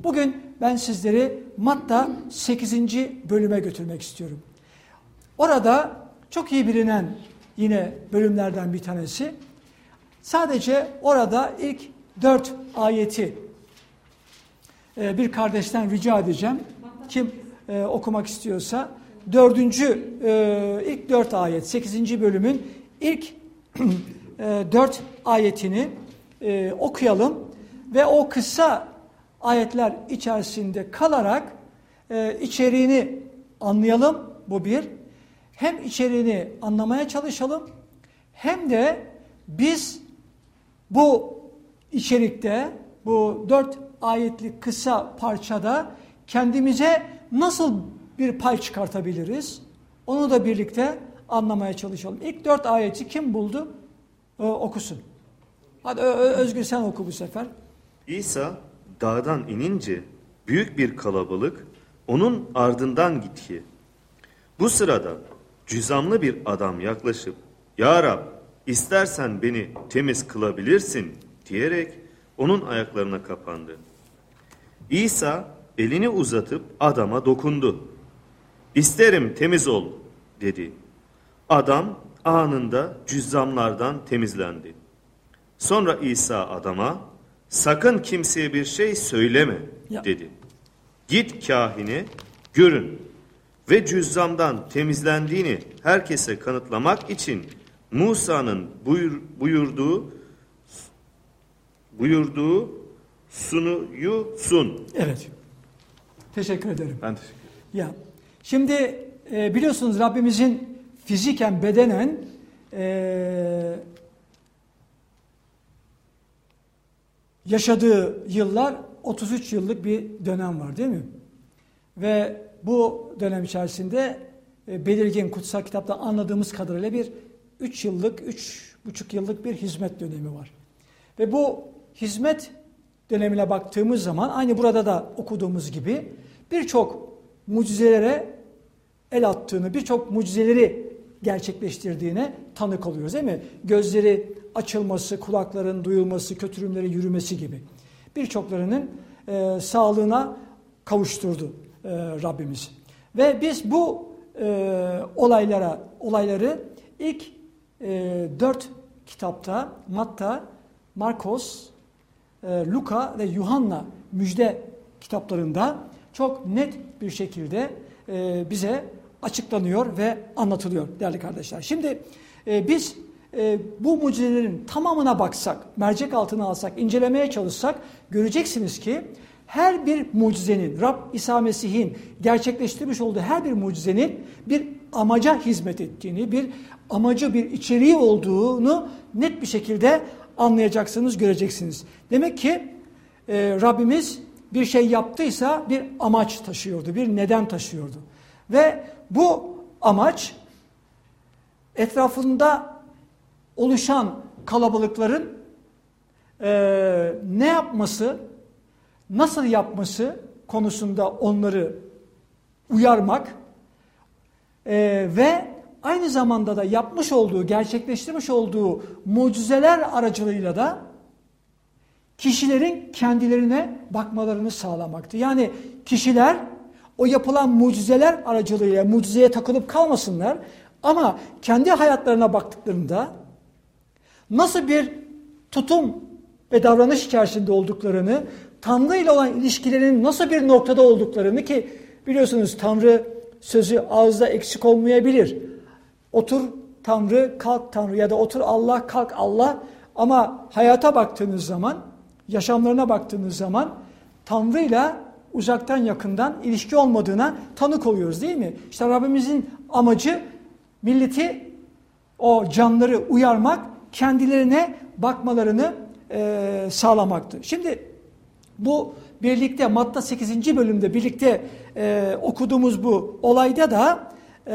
Bugün ben sizleri Matta 8. bölüme götürmek istiyorum. Orada çok iyi bilinen yine bölümlerden bir tanesi. Sadece orada ilk 4 ayeti bir kardeşten rica edeceğim. Kim okumak istiyorsa ilk 4 ayet 8. bölümün ilk 4 ayetini okuyalım ve o kısa ayetler içerisinde kalarak içeriğini anlayalım. Bu bir. Hem içeriğini anlamaya çalışalım hem de biz bu içerikte bu 4 ayetlik kısa parçada kendimize nasıl bir pay çıkartabiliriz? Onu da birlikte anlamaya çalışalım. İlk 4 ayeti kim buldu? Okusun. Hadi Özgür sen oku bu sefer. İsa dağdan inince büyük bir kalabalık onun ardından gitti. Bu sırada cüzamlı bir adam yaklaşıp "Ya Rab, istersen beni temiz kılabilirsin" diyerek onun ayaklarına kapandı. İsa elini uzatıp adama dokundu. "İsterim, temiz ol" dedi. Adam anında cüzzamlardan temizlendi. Sonra İsa adama "Sakın kimseye bir şey söyleme" dedi. "Git kahine görün ve cüzzamdan temizlendiğini herkese kanıtlamak için Musa'nın buyurduğu sunuyu sun." Evet. Teşekkür ederim. Ben teşekkür ederim. Ya, şimdi biliyorsunuz Rabbimizin fiziken, bedenen yaşadığı yıllar 33 yıllık bir dönem var değil mi? Ve bu dönem içerisinde belirgin kutsal kitapta anladığımız kadarıyla bir 3 yıllık, 3,5 yıllık bir hizmet dönemi var. Ve bu hizmet dönemine baktığımız zaman aynı burada da okuduğumuz gibi birçok mucizelere el attığını, birçok mucizeleri gerçekleştirdiğine tanık oluyoruz değil mi? Gözleri açılması, kulakların duyulması, kötürümleri yürümesi gibi. Birçoklarının sağlığına kavuşturdu Rabbimiz. Ve biz bu olayları ilk 4 kitapta Matta, Markos, Luka ve Yuhanna müjde kitaplarında çok net bir şekilde bize açıklanıyor ve anlatılıyor değerli kardeşler. Şimdi biz bu mucizelerin tamamına baksak, mercek altına alsak, incelemeye çalışsak göreceksiniz ki her bir mucizenin, Rab İsa Mesih'in gerçekleştirmiş olduğu her bir mucizenin bir amaca hizmet ettiğini, bir amacı, bir içeriği olduğunu net bir şekilde anlayacaksınız, göreceksiniz. Demek ki Rabbimiz bir şey yaptıysa bir amaç taşıyordu, bir neden taşıyordu. Ve bu amaç etrafında oluşan kalabalıkların ne yapması, nasıl yapması konusunda onları uyarmak ve aynı zamanda da yapmış olduğu, gerçekleştirmiş olduğu mucizeler aracılığıyla da kişilerin kendilerine bakmalarını sağlamaktı. Yani kişiler o yapılan mucizeler aracılığıyla mucizeye takılıp kalmasınlar ama kendi hayatlarına baktıklarında nasıl bir tutum ve davranış içerisinde olduklarını, Tanrı ile olan ilişkilerinin nasıl bir noktada olduklarını, ki biliyorsunuz Tanrı sözü ağızda eksik olmayabilir. Otur Tanrı, kalk Tanrı ya da otur Allah, kalk Allah, ama hayata baktığınız zaman, yaşamlarına baktığınız zaman Tanrı ile uzaktan yakından ilişki olmadığına tanık oluyoruz değil mi? İşte Rabbimizin amacı milleti, o canları uyarmak, kendilerine bakmalarını sağlamaktı. Şimdi bu birlikte Matta 8. bölümde birlikte okuduğumuz bu olayda da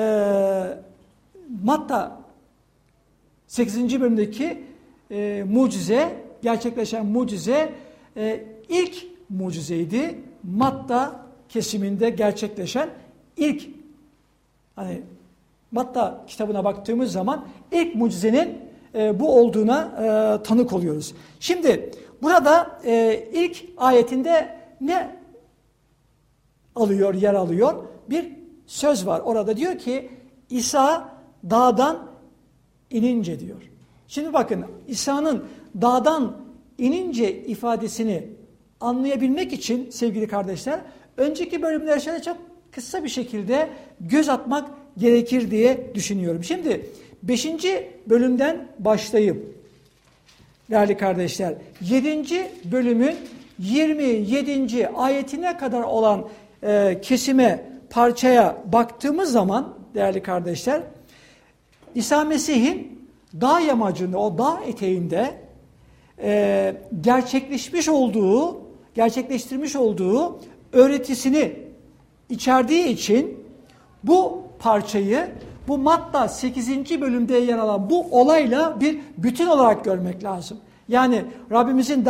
Matta 8. bölümdeki mucize, gerçekleşen mucize ilk mucizeydi. Matta kesiminde gerçekleşen ilk, hani Matta kitabına baktığımız zaman ilk mucizenin bu olduğuna tanık oluyoruz. Şimdi burada ilk ayetinde ne yer alıyor bir söz var. Orada diyor ki İsa dağdan inince diyor. Şimdi bakın İsa'nın dağdan inince ifadesini anlayabilmek için sevgili kardeşler önceki bölümlere şöyle çok kısa bir şekilde göz atmak gerekir diye düşünüyorum. Şimdi 5. bölümden başlayıp değerli kardeşler 7. bölümün 27. ayetine kadar olan kesime, parçaya baktığımız zaman değerli kardeşler İsa Mesih'in dağ yamacında, o dağ eteğinde gerçekleştirmiş olduğu öğretisini içerdiği için bu parçayı, bu Matta 8. bölümde yer alan bu olayla bir bütün olarak görmek lazım. Yani Rabbimizin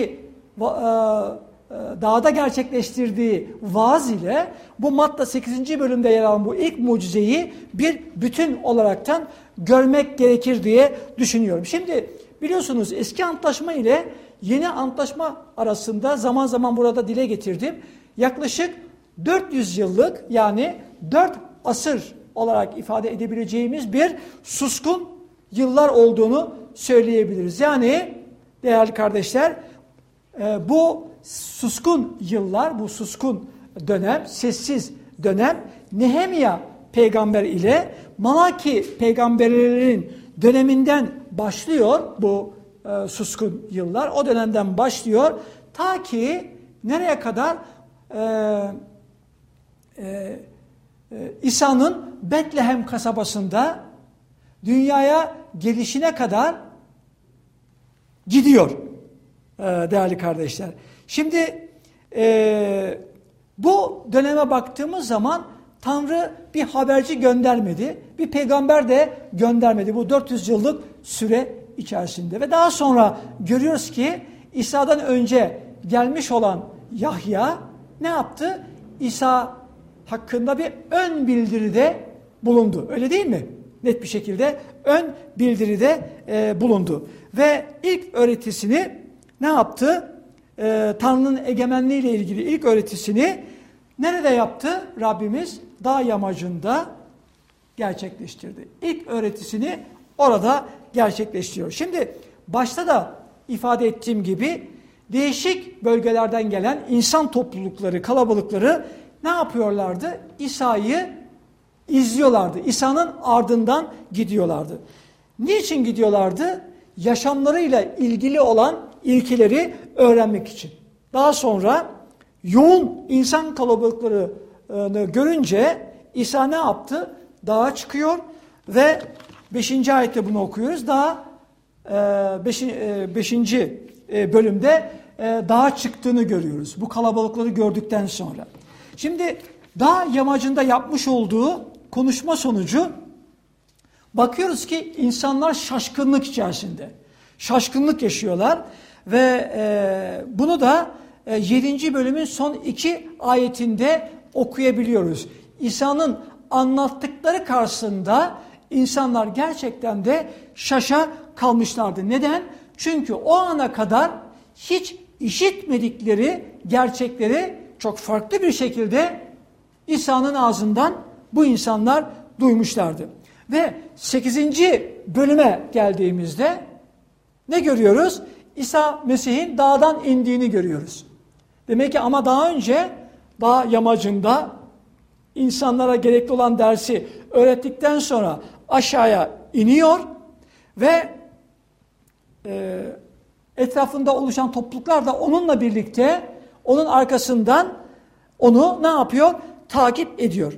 dağda gerçekleştirdiği vaaz ile bu Matta 8. bölümde yer alan bu ilk mucizeyi bir bütün olaraktan görmek gerekir diye düşünüyorum. Şimdi biliyorsunuz eski antlaşma ile yeni antlaşma arasında zaman zaman burada dile getirdim. Yaklaşık 400 yıllık yani 4 asır olarak ifade edebileceğimiz bir suskun yıllar olduğunu söyleyebiliriz. Yani değerli kardeşler bu suskun yıllar, bu suskun dönem, sessiz dönem Nehemya peygamber ile Malaki peygamberlerin döneminden başlıyor bu suskun yıllar. O dönemden başlıyor ta ki nereye kadar? İsa'nın Betlehem kasabasında dünyaya gelişine kadar gidiyor değerli kardeşler. Şimdi bu döneme baktığımız zaman Tanrı bir haberci göndermedi, bir peygamber de göndermedi bu 400 yıllık süre içerisinde. Ve daha sonra görüyoruz ki İsa'dan önce gelmiş olan Yahya ne yaptı? İsa hakkında bir ön bildiride bulundu. Öyle değil mi? Net bir şekilde ön bildiride bulundu. Ve ilk öğretisini ne yaptı? Tanrı'nın egemenliği ile ilgili ilk öğretisini nerede yaptı? Rabbimiz dağ yamacında gerçekleştirdi. İlk öğretisini orada gerçekleştiriyor. Şimdi başta da ifade ettiğim gibi değişik bölgelerden gelen insan toplulukları, kalabalıkları ne yapıyorlardı? İsa'yı izliyorlardı. İsa'nın ardından gidiyorlardı. Niçin gidiyorlardı? Yaşamlarıyla ilgili olan ilkeleri öğrenmek için. Daha sonra yoğun insan kalabalıklarını görünce İsa ne yaptı? Dağa çıkıyor ve 5. ayette bunu okuyoruz. Daha 5. Bölümde dağa çıktığını görüyoruz. Bu kalabalıkları gördükten sonra. Şimdi dağ yamacında yapmış olduğu konuşma sonucu bakıyoruz ki insanlar şaşkınlık içerisinde. Şaşkınlık yaşıyorlar ve bunu da 7. bölümün son 2 ayetinde okuyabiliyoruz. İsa'nın anlattıkları karşısında insanlar gerçekten de şaşa kalmışlardı. Neden? Çünkü o ana kadar hiç işitmedikleri gerçekleri çok farklı bir şekilde İsa'nın ağzından bu insanlar duymuşlardı. Ve 8. bölüme geldiğimizde ne görüyoruz? İsa Mesih'in dağdan indiğini görüyoruz. Demek ki ama daha önce dağ yamacında insanlara gerekli olan dersi öğrettikten sonra aşağıya iniyor ve etrafında oluşan topluluklar da onunla birlikte onun arkasından onu ne yapıyor? Takip ediyor.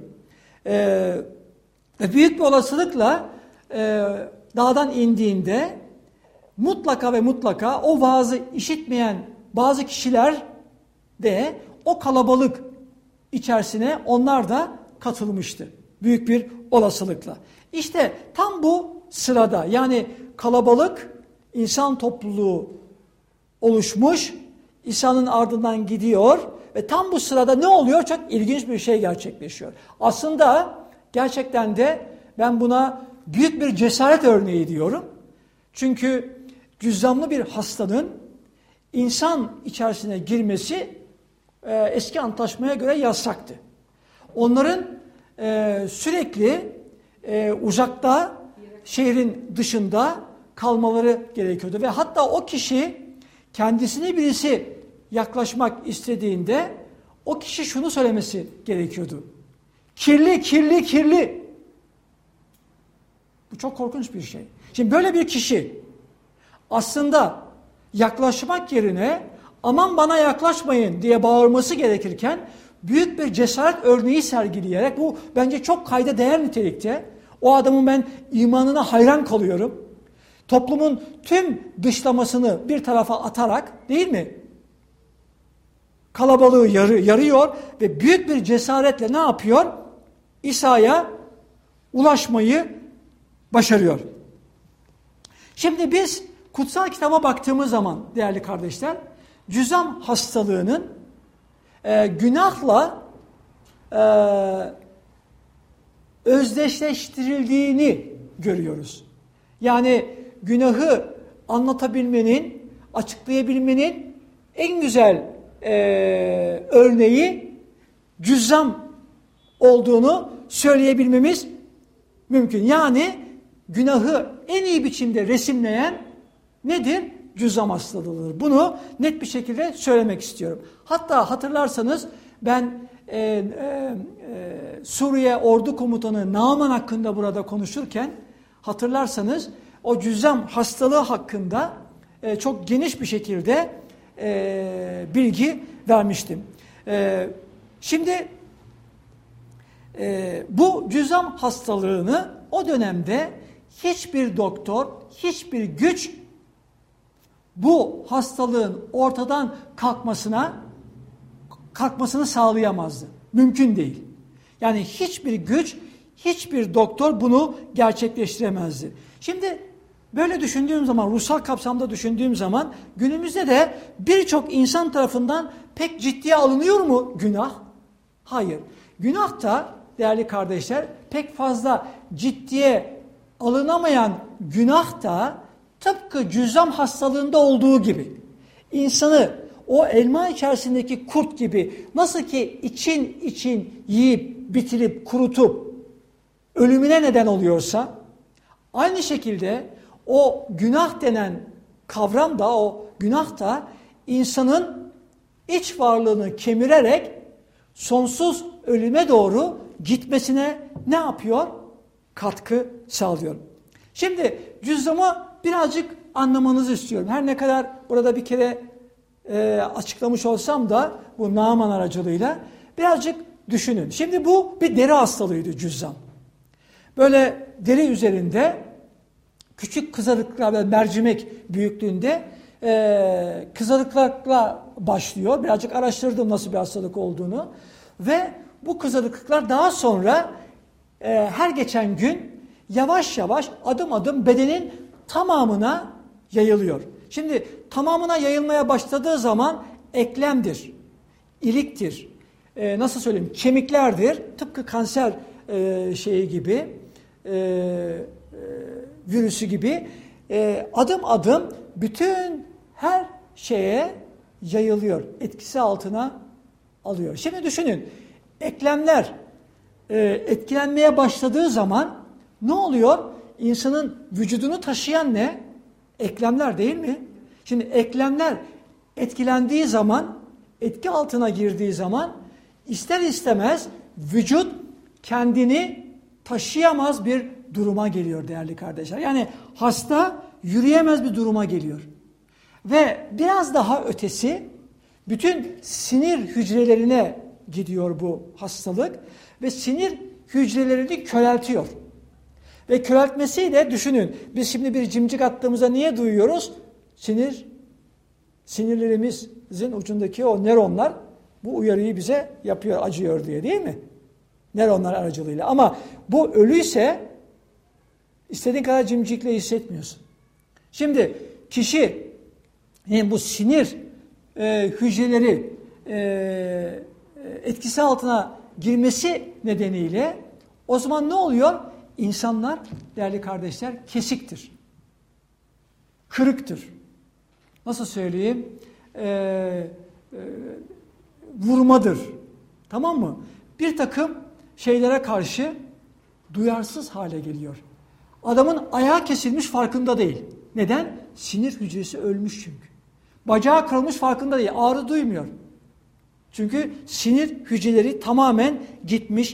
Ve büyük bir olasılıkla dağdan indiğinde mutlaka ve mutlaka o vaazı işitmeyen bazı kişiler de o kalabalık içerisine onlar da katılmıştı. Büyük bir olasılıkla. İşte tam bu sırada yani kalabalık insan topluluğu oluşmuş, İsa'nın ardından gidiyor ve tam bu sırada ne oluyor? Çok ilginç bir şey gerçekleşiyor. Aslında gerçekten de ben buna büyük bir cesaret örneği diyorum. Çünkü cüzzamlı bir hastanın insan içerisine girmesi eski antlaşmaya göre yasaktı. Onların sürekli uzakta, şehrin dışında kalmaları gerekiyordu. Ve hatta o kişi kendisine birisi yaklaşmak istediğinde o kişi şunu söylemesi gerekiyordu. Kirli, kirli, kirli. Bu çok korkunç bir şey. Şimdi böyle bir kişi aslında yaklaşmak yerine aman bana yaklaşmayın diye bağırması gerekirken büyük bir cesaret örneği sergileyerek, bu bence çok kayda değer nitelikte. O adamın ben imanına hayran kalıyorum. Toplumun tüm dışlamasını bir tarafa atarak, değil mi? Kalabalığı yarıyor ve büyük bir cesaretle ne yapıyor? İsa'ya ulaşmayı başarıyor. Şimdi biz kutsal kitaba baktığımız zaman değerli kardeşler, cüzam hastalığının günahla özdeşleştirildiğini görüyoruz. Yani günahı anlatabilmenin, açıklayabilmenin en güzel örneği cüzzam olduğunu söyleyebilmemiz mümkün. Yani günahı en iyi biçimde resimleyen nedir? Cüzzam hastalığıdır. Bunu net bir şekilde söylemek istiyorum. Hatta hatırlarsanız ben Suriye Ordu Komutanı Naaman hakkında burada konuşurken hatırlarsanız o cüzzam hastalığı hakkında çok geniş bir şekilde bilgi vermiştim. Şimdi bu cüzzam hastalığını o dönemde hiçbir doktor, hiçbir güç bu hastalığın ortadan kalkmasını sağlayamazdı. Mümkün değil. Yani hiçbir güç, hiçbir doktor bunu gerçekleştiremezdi. Şimdi böyle düşündüğüm zaman, ruhsal kapsamda düşündüğüm zaman günümüzde de birçok insan tarafından pek ciddiye alınıyor mu günah? Hayır. Günah da değerli kardeşler pek fazla ciddiye alınamayan günah da tıpkı cüzzam hastalığında olduğu gibi insanı o elma içerisindeki kurt gibi nasıl ki için yiyip bitirip kurutup ölümüne neden oluyorsa aynı şekilde o günah denen kavram da, o günah da insanın iç varlığını kemirerek sonsuz ölüme doğru gitmesine ne yapıyor? Katkı sağlıyor. Şimdi cüzzamı birazcık anlamanızı istiyorum. Her ne kadar burada bir kere açıklamış olsam da bu Naaman aracılığıyla birazcık düşünün. Şimdi bu bir deri hastalığıydı cüzzam. Böyle deri üzerinde küçük kızarıklar, mercimek büyüklüğünde kızarıklarla başlıyor. Birazcık araştırdım nasıl bir hastalık olduğunu. Ve bu kızarıklıklar daha sonra her geçen gün yavaş yavaş adım adım bedenin tamamına yayılıyor. Şimdi tamamına yayılmaya başladığı zaman eklemdir, iliktir, nasıl söyleyeyim, kemiklerdir. Tıpkı kanser şeyi gibi, virüsü gibi adım adım bütün her şeye yayılıyor, etkisi altına alıyor. Şimdi düşünün, eklemler etkilenmeye başladığı zaman ne oluyor? İnsanın vücudunu taşıyan ne? Eklemler değil mi? Şimdi eklemler etkilendiği zaman, etki altına girdiği zaman ister istemez vücut kendini taşıyamaz bir duruma geliyor değerli kardeşler. Yani hasta yürüyemez bir duruma geliyor. Ve biraz daha ötesi bütün sinir hücrelerine gidiyor bu hastalık ve sinir hücrelerini köreltiyor. Ve köreltmesiyle düşünün, biz şimdi bir cimcik attığımızda niye duyuyoruz? Sinirlerimizin ucundaki o nöronlar bu uyarıyı bize yapıyor, acıyor diye, değil mi? Nöronlar aracılığıyla. Ama bu ölüyse istediğin kadar cimcikle hissetmiyorsun. Şimdi kişi yani bu sinir hücreleri etkisi altına girmesi nedeniyle o zaman ne oluyor? İnsanlar değerli kardeşler kesiktir. Kırıktır. Nasıl söyleyeyim? vurmadır. Tamam mı? Bir takım şeylere karşı duyarsız hale geliyor. Adamın ayağı kesilmiş farkında değil. Neden? Sinir hücresi ölmüş çünkü. Bacağı kırılmış farkında değil. Ağrı duymuyor. Çünkü sinir hücreleri tamamen gitmiş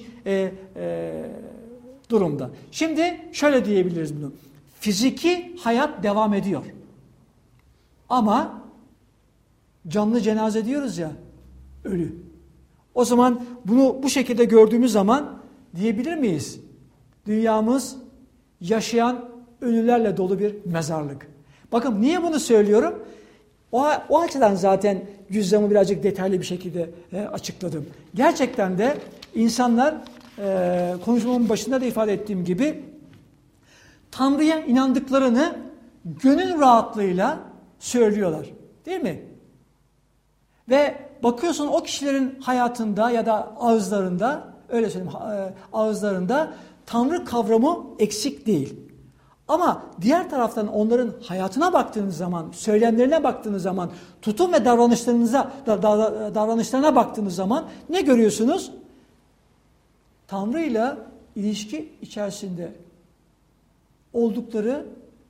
durumda. Şimdi şöyle diyebiliriz bunu. Fiziki hayat devam ediyor. Ama canlı cenaze diyoruz ya, ölü. O zaman bunu bu şekilde gördüğümüz zaman diyebilir miyiz? Dünyamız yaşayan ölülerle dolu bir mezarlık. Bakın niye bunu söylüyorum? O açıdan zaten cüzdanımı birazcık detaylı bir şekilde açıkladım. Gerçekten de insanlar konuşmamın başında da ifade ettiğim gibi Tanrı'ya inandıklarını gönül rahatlığıyla söylüyorlar. Değil mi? Ve bakıyorsun o kişilerin hayatında ya da ağızlarında, öyle söyleyeyim, ağızlarında Tanrı kavramı eksik değil. Ama diğer taraftan onların hayatına baktığınız zaman, söylemlerine baktığınız zaman, tutum ve davranışlarına baktığınız zaman ne görüyorsunuz? Tanrı'yla ilişki içerisinde oldukları,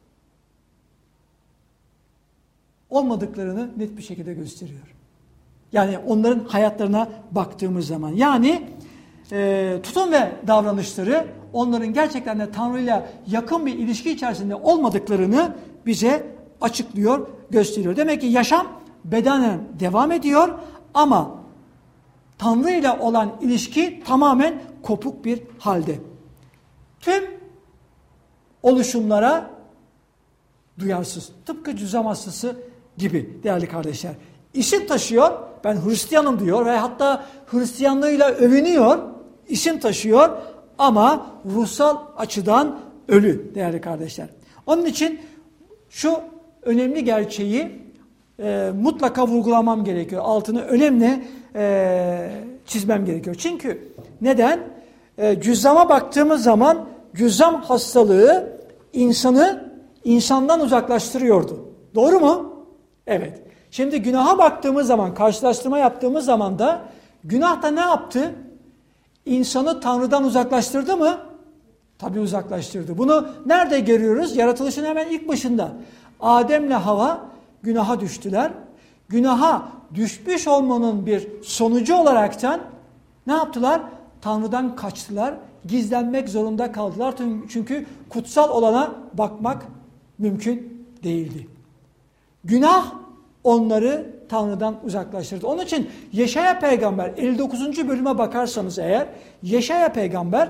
olmadıklarını net bir şekilde gösteriyor. Yani onların hayatlarına baktığımız zaman. Yani tutum ve davranışları onların gerçekten de Tanrı'yla yakın bir ilişki içerisinde olmadıklarını bize açıklıyor, gösteriyor. Demek ki yaşam bedenen devam ediyor ama Tanrı'yla olan ilişki tamamen kopuk bir halde. Tüm oluşumlara duyarsız. Tıpkı cüzzam hastası gibi değerli kardeşler. İsim taşıyor, ben Hristiyanım diyor ve hatta Hristiyanlığıyla övünüyor, isim taşıyor ama ruhsal açıdan ölü değerli kardeşler. Onun için şu önemli gerçeği mutlaka vurgulamam gerekiyor. Altını önemli çizmem gerekiyor. Çünkü neden? Cüzzama baktığımız zaman cüzzam hastalığı insanı insandan uzaklaştırıyordu. Doğru mu? Evet. Şimdi günaha baktığımız zaman, karşılaştırma yaptığımız zaman da günah da ne yaptı? İnsanı Tanrı'dan uzaklaştırdı mı? Tabii uzaklaştırdı. Bunu nerede görüyoruz? Yaratılışın hemen ilk başında. Adem'le Hava günaha düştüler. Günaha düşmüş olmanın bir sonucu olaraktan ne yaptılar? Tanrı'dan kaçtılar. Gizlenmek zorunda kaldılar. Çünkü kutsal olana bakmak mümkün değildi. Günah onları Tanrı'dan uzaklaştırdı. Onun için Yeşaya peygamber 59. bölüme bakarsanız eğer Yeşaya peygamber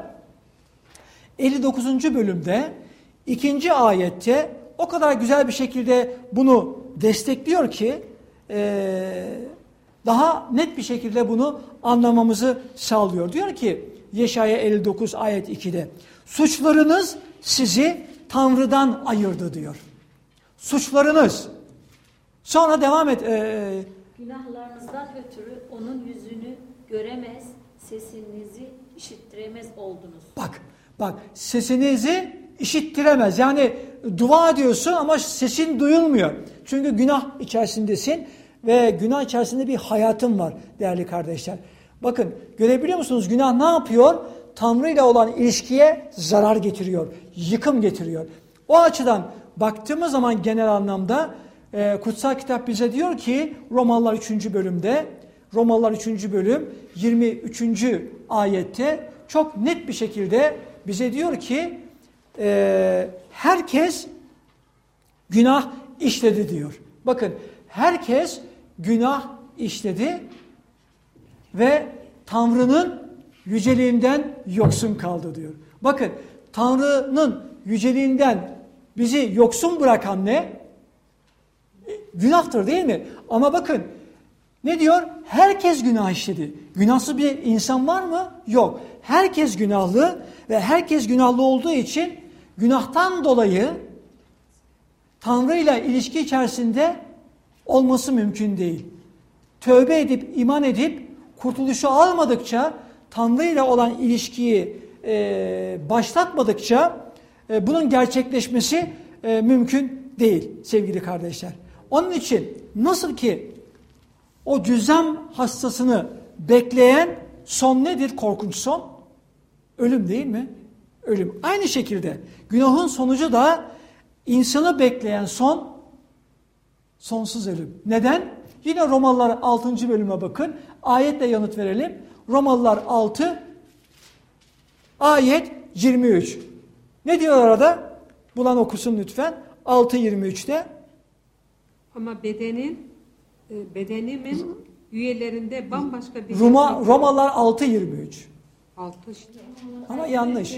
59. bölümde 2. ayette o kadar güzel bir şekilde bunu destekliyor ki daha net bir şekilde bunu anlamamızı sağlıyor. Diyor ki Yeşaya 59 ayet 2'de suçlarınız sizi Tanrı'dan ayırdı diyor. Suçlarınız. Sonra devam et. Günahlarınızdan ötürü onun yüzünü göremez, sesinizi işittiremez oldunuz. Bak sesinizi işittiremez. Yani dua ediyorsun ama sesin duyulmuyor. Çünkü günah içerisindesin ve günah içerisinde bir hayatın var değerli kardeşler. Bakın görebiliyor musunuz? Günah ne yapıyor? Tanrı ile olan ilişkiye zarar getiriyor, yıkım getiriyor. O açıdan baktığımız zaman genel anlamda kutsal kitap bize diyor ki Romalılar 3. bölümde, Romalılar 3. bölüm 23. ayette çok net bir şekilde bize diyor ki herkes günah işledi diyor. Bakın herkes günah işledi ve Tanrı'nın yüceliğinden yoksun kaldı diyor. Bakın Tanrı'nın yüceliğinden bizi yoksun bırakan ne? Günahtır değil mi? Ama bakın ne diyor? Herkes günah işledi. Günahsız bir insan var mı? Yok. Herkes günahlı ve herkes günahlı olduğu için günahtan dolayı Tanrı ile ilişki içerisinde olması mümkün değil. Tövbe edip, iman edip kurtuluşu almadıkça, Tanrı ile olan ilişkiyi başlatmadıkça bunun gerçekleşmesi mümkün değil sevgili kardeşler. Onun için nasıl ki O cüzzam hastasını bekleyen son nedir? Korkunç son. Ölüm değil mi? Ölüm. Aynı şekilde günahın sonucu da insanı bekleyen son sonsuz ölüm. Neden? Yine Romalılar 6. bölüme bakın. Ayetle yanıt verelim. Romalılar 6 ayet 23. Ne diyor orada? Bulan okusun lütfen. 6.23'te. Ama bedenimin üyelerinde bambaşka bir Romalılar 6.23. 6 işte. Ama yanlış.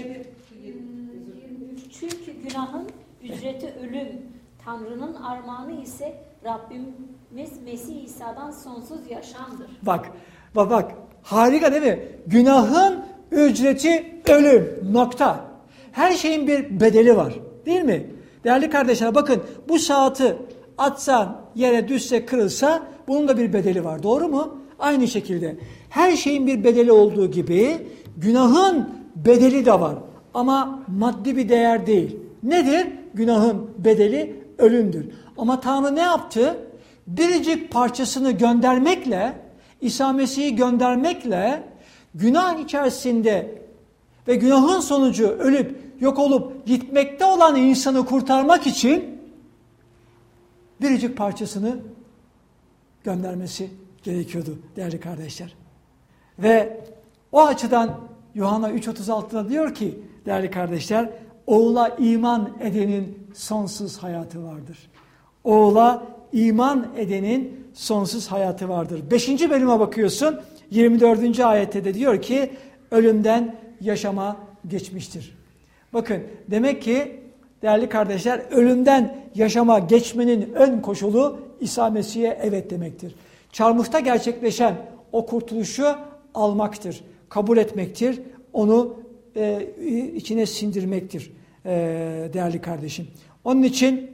Çünkü günahın ücreti ölüm, Tanrı'nın armağanı ise Rabbimiz Mesih İsa'dan sonsuz yaşamdır. Bak. Harika değil mi? Günahın ücreti ölüm. Nokta. Her şeyin bir bedeli var. Değil mi? Değerli kardeşler bakın, bu saati atsan, yere düşse, kırılsa bunun da bir bedeli var. Doğru mu? Aynı şekilde. Her şeyin bir bedeli olduğu gibi günahın bedeli de var. Ama maddi bir değer değil. Nedir? Günahın bedeli ölümdür. Ama Tanrı ne yaptı? Biricik parçasını göndermekle, İsa Mesih'i göndermekle günah içerisinde ve günahın sonucu ölüp yok olup gitmekte olan insanı kurtarmak için biricik parçasını göndermesi gerekiyordu değerli kardeşler. Ve o açıdan Yuhanna 3.36'da diyor ki değerli kardeşler, oğula iman edenin sonsuz hayatı vardır. Oğula iman edenin sonsuz hayatı vardır. 5. bölüme bakıyorsun, 24. ayette de diyor ki ölümden yaşama geçmiştir. Bakın, demek ki değerli kardeşler, ölümden yaşama geçmenin ön koşulu İsa Mesih'e evet demektir. Çarmıhta gerçekleşen o kurtuluşu almaktır, kabul etmektir, onu içine sindirmektir değerli kardeşim. Onun için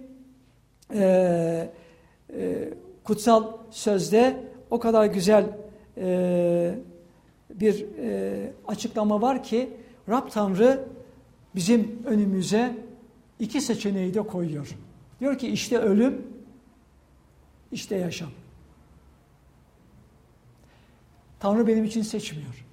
kutsal sözde o kadar güzel bir açıklama var ki Rab Tanrı bizim önümüze iki seçeneği de koyuyor. Diyor ki işte ölüm, işte yaşam. Tanrı benim için seçmiyor.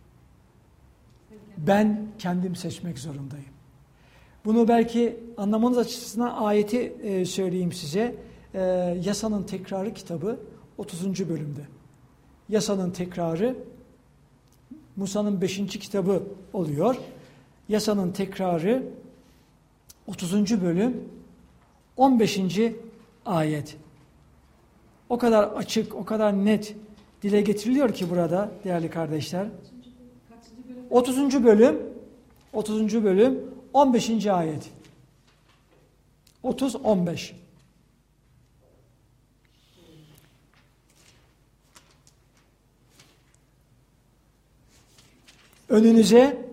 Ben kendim seçmek zorundayım. Bunu belki anlamanız açısından ayeti söyleyeyim size. Yasanın Tekrarı kitabı 30. bölümde. Yasanın Tekrarı Musa'nın 5. kitabı oluyor. Yasanın Tekrarı 30. bölüm 15. ayet. O kadar açık, o kadar net dile getiriliyor ki burada değerli kardeşler. 30. bölüm 15. ayet. 30-15. Önünüze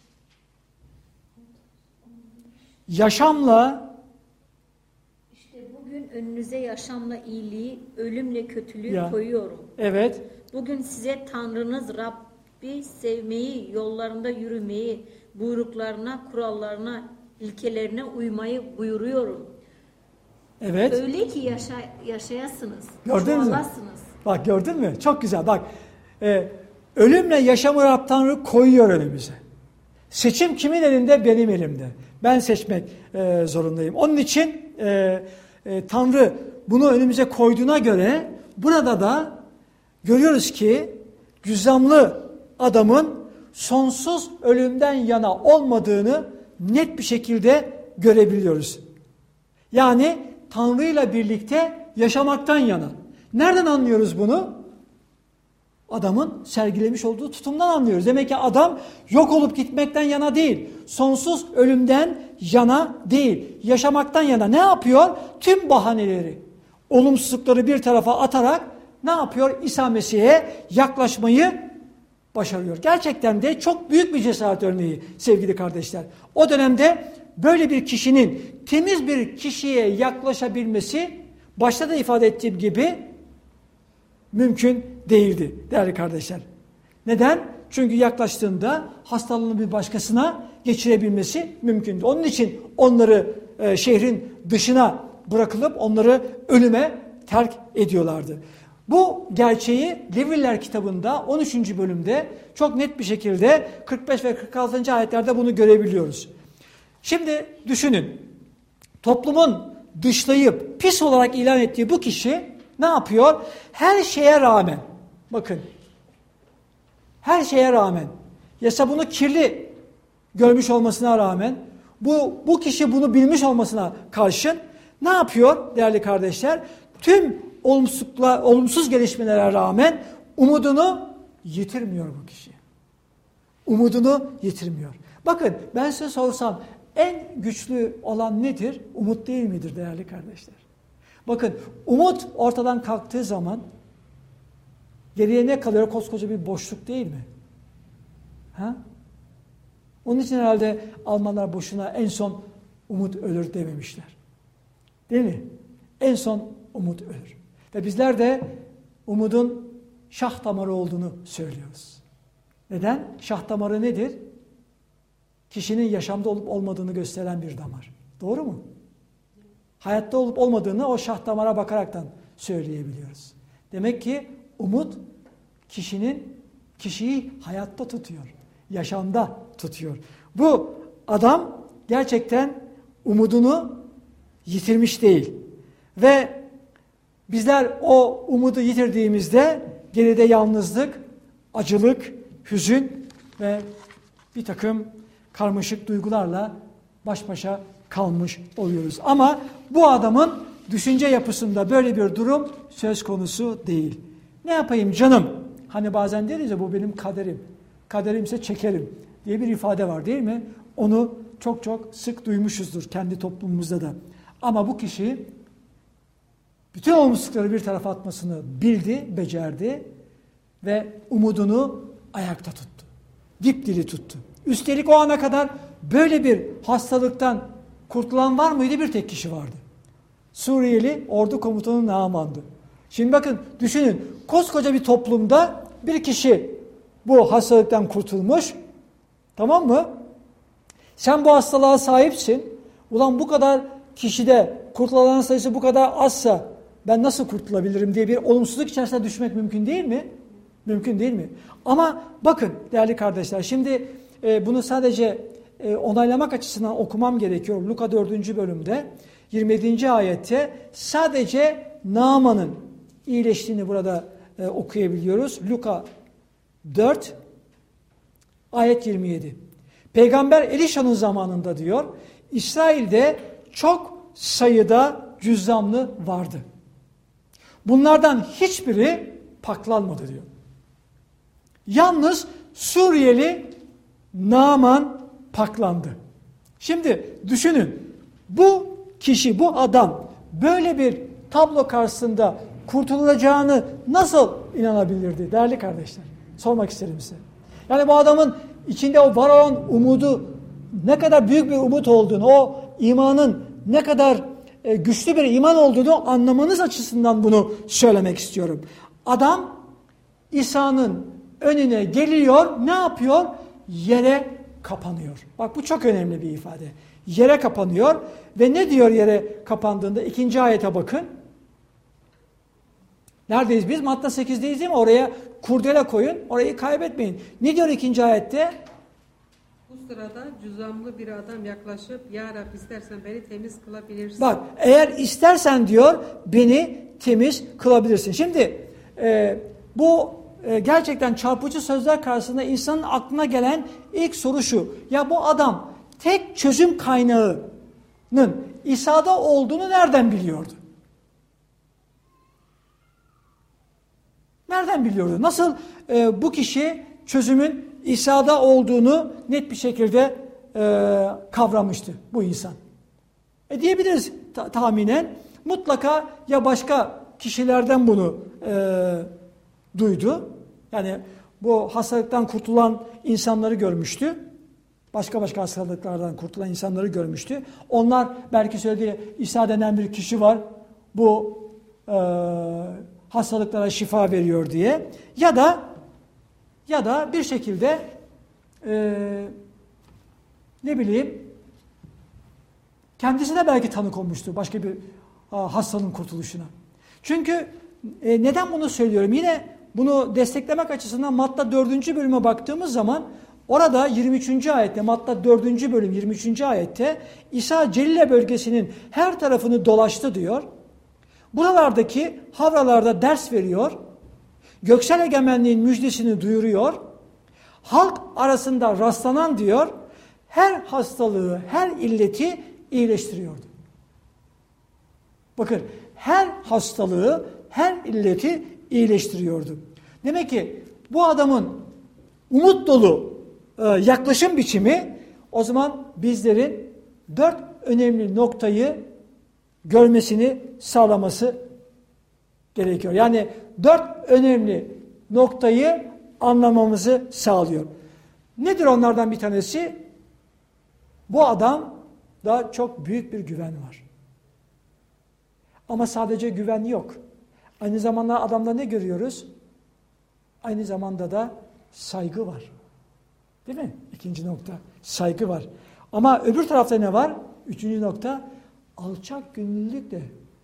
yaşamla İşte bugün önünüze yaşamla iyiliği, ölümle kötülüğü koyuyorum. Evet. Bugün size Tanrınız Rabbi sevmeyi, yollarında yürümeyi, buyruklarına, kurallarına, ilkelerine uymayı buyuruyorum. Evet. Öyle ki yaşayasınız. Gördün mü? çoğalasınız. Bak gördün mü? Çok güzel. Bak ölümle yaşamı Rab Tanrı koyuyor önümüze. Seçim kimin elinde? Benim elimde. Ben seçmek zorundayım. Onun için Tanrı bunu önümüze koyduğuna göre burada da görüyoruz ki cüzzamlı adamın sonsuz ölümden yana olmadığını net bir şekilde görebiliyoruz. Yani Tanrı ile birlikte yaşamaktan yana. Nereden anlıyoruz bunu? Adamın sergilemiş olduğu tutumdan anlıyoruz. Demek ki adam yok olup gitmekten yana değil. Sonsuz ölümden yana değil. Yaşamaktan yana. Ne yapıyor? Tüm bahaneleri, olumsuzlukları bir tarafa atarak ne yapıyor? İsa Mesih'e yaklaşmayı başarıyor. Gerçekten de çok büyük bir cesaret örneği sevgili kardeşler. O dönemde böyle bir kişinin temiz bir kişiye yaklaşabilmesi başta da ifade ettiğim gibi mümkün değildi değerli kardeşler. Neden? Çünkü yaklaştığında hastalığını bir başkasına geçirebilmesi mümkündü. Onun için onları şehrin dışına bırakılıp onları ölüme terk ediyorlardı. Bu gerçeği Leviller kitabında 13. bölümde çok net bir şekilde 45 ve 46. ayetlerde bunu görebiliyoruz. Şimdi düşünün, toplumun dışlayıp pis olarak ilan ettiği bu kişi ne yapıyor? Her şeye rağmen, bakın, her şeye rağmen, yasa bunu kirli görmüş olmasına rağmen, bu kişi bunu bilmiş olmasına karşın ne yapıyor değerli kardeşler? Tüm olumsuz gelişmelere rağmen umudunu yitirmiyor bu kişi. Umudunu yitirmiyor. Bakın ben size sorsam en güçlü olan nedir? Umut değil midir değerli kardeşler? Bakın umut ortadan kalktığı zaman geriye ne kalıyor? Koskoca bir boşluk değil mi? Ha? Onun için herhalde Almanlar boşuna en son umut ölür dememişler. Değil mi? En son umut ölür. Ve bizler de umudun şah damarı olduğunu söylüyoruz. Neden? Şah damarı nedir? Kişinin yaşamda olup olmadığını gösteren bir damar. Doğru mu? Hayatta olup olmadığını o şah damara bakaraktan söyleyebiliyoruz. Demek ki umut kişiyi hayatta tutuyor. Yaşamda tutuyor. Bu adam gerçekten umudunu yitirmiş değil. Ve bizler o umudu yitirdiğimizde geride yalnızlık, acılık, hüzün ve bir takım karmaşık duygularla baş başa kalmış oluyoruz. Ama bu adamın düşünce yapısında böyle bir durum söz konusu değil. Ne yapayım canım? Hani bazen deriz ya bu benim kaderim. Kaderimse çekerim diye bir ifade var değil mi? Onu çok çok sık duymuşuzdur kendi toplumumuzda da. Ama bu kişi bütün olumsuzlukları bir tarafa atmasını bildi, becerdi ve umudunu ayakta tuttu. Dipdiri tuttu. Üstelik o ana kadar böyle bir hastalıktan kurtulan var mıydı? Bir tek kişi vardı. Suriyeli ordu komutanı Naaman'dı. Şimdi bakın düşünün, koskoca bir toplumda bir kişi bu hastalıktan kurtulmuş. Tamam mı? Sen bu hastalığa sahipsin. Ulan bu kadar kişide kurtulan sayısı bu kadar azsa ben nasıl kurtulabilirim diye bir olumsuzluk içerisine düşmek mümkün değil mi? Mümkün değil mi? Ama bakın değerli kardeşler, şimdi bunu sadece onaylamak açısından okumam gerekiyor. Luka 4. bölümde 27. ayette sadece Naaman'ın iyileştiğini burada okuyabiliyoruz. Luka 4 ayet 27. Peygamber Elişa'nın zamanında diyor, İsrail'de çok sayıda cüzzamlı vardı. Bunlardan hiçbiri paklanmadı diyor. Yalnız Suriyeli Naaman paklandı. Şimdi düşünün, bu kişi, bu adam böyle bir tablo karşısında kurtulacağını nasıl inanabilirdi değerli kardeşler? Sormak isterim size. Yani bu adamın içinde o var olan umudu ne kadar büyük bir umut olduğunu, o imanın ne kadar güçlü bir iman olduğunu anlamanız açısından bunu söylemek istiyorum. Adam İsa'nın önüne geliyor, ne yapıyor? Yere kapanıyor. Bak bu çok önemli bir ifade. Yere kapanıyor ve ne diyor yere kapandığında? 2. ayete bakın. Neredeyiz biz? Matta 8'deyiz değil mi? Oraya kurdele koyun, orayı kaybetmeyin. Ne diyor 2. ayette? Bu sırada cüzamlı bir adam yaklaşıp ya Rab istersen beni temiz kılabilirsin. Bak eğer istersen diyor beni temiz kılabilirsin. Şimdi bu gerçekten çarpıcı sözler karşısında insanın aklına gelen ilk soru şu. Ya bu adam tek çözüm kaynağının İsa'da olduğunu nereden biliyordu? Nereden biliyordu? Nasıl bu kişi çözümün İsa'da olduğunu net bir şekilde kavramıştı bu insan? Diyebiliriz tahminen. Mutlaka ya başka kişilerden bunu duydu. Yani bu hastalıktan kurtulan insanları görmüştü. Başka hastalıklardan kurtulan insanları görmüştü. Onlar belki söyledi İsa denen bir kişi var. Bu hastalıklara şifa veriyor diye. Ya da bir şekilde ne bileyim kendisi de belki tanık olmuştu başka bir hastalığın kurtuluşuna. Çünkü Neden bunu söylüyorum? Yine bunu desteklemek açısından Matta 4. bölüme baktığımız zaman orada 23. ayette, Matta 4. bölüm 23. ayette İsa Celile bölgesinin her tarafını dolaştı diyor. Buralardaki havralarda ders veriyor. Göksel egemenliğin müjdesini duyuruyor. Halk arasında rastlanan diyor, her hastalığı, her illeti iyileştiriyordu. Bakın, her hastalığı, her illeti iyileştiriyordu. Demek ki bu adamın umut dolu yaklaşım biçimi o zaman bizlerin 4 önemli noktayı görmesini sağlaması gerekiyor. Yani 4 önemli noktayı anlamamızı sağlıyor. Nedir onlardan bir tanesi? Bu adamda çok büyük bir güven var. Ama sadece güven yok. Aynı zamanda adamda ne görüyoruz? Aynı zamanda da saygı var. Değil mi? İkinci nokta. Saygı var. Ama öbür tarafta ne var? Üçüncü nokta. Alçak gönüllülükle.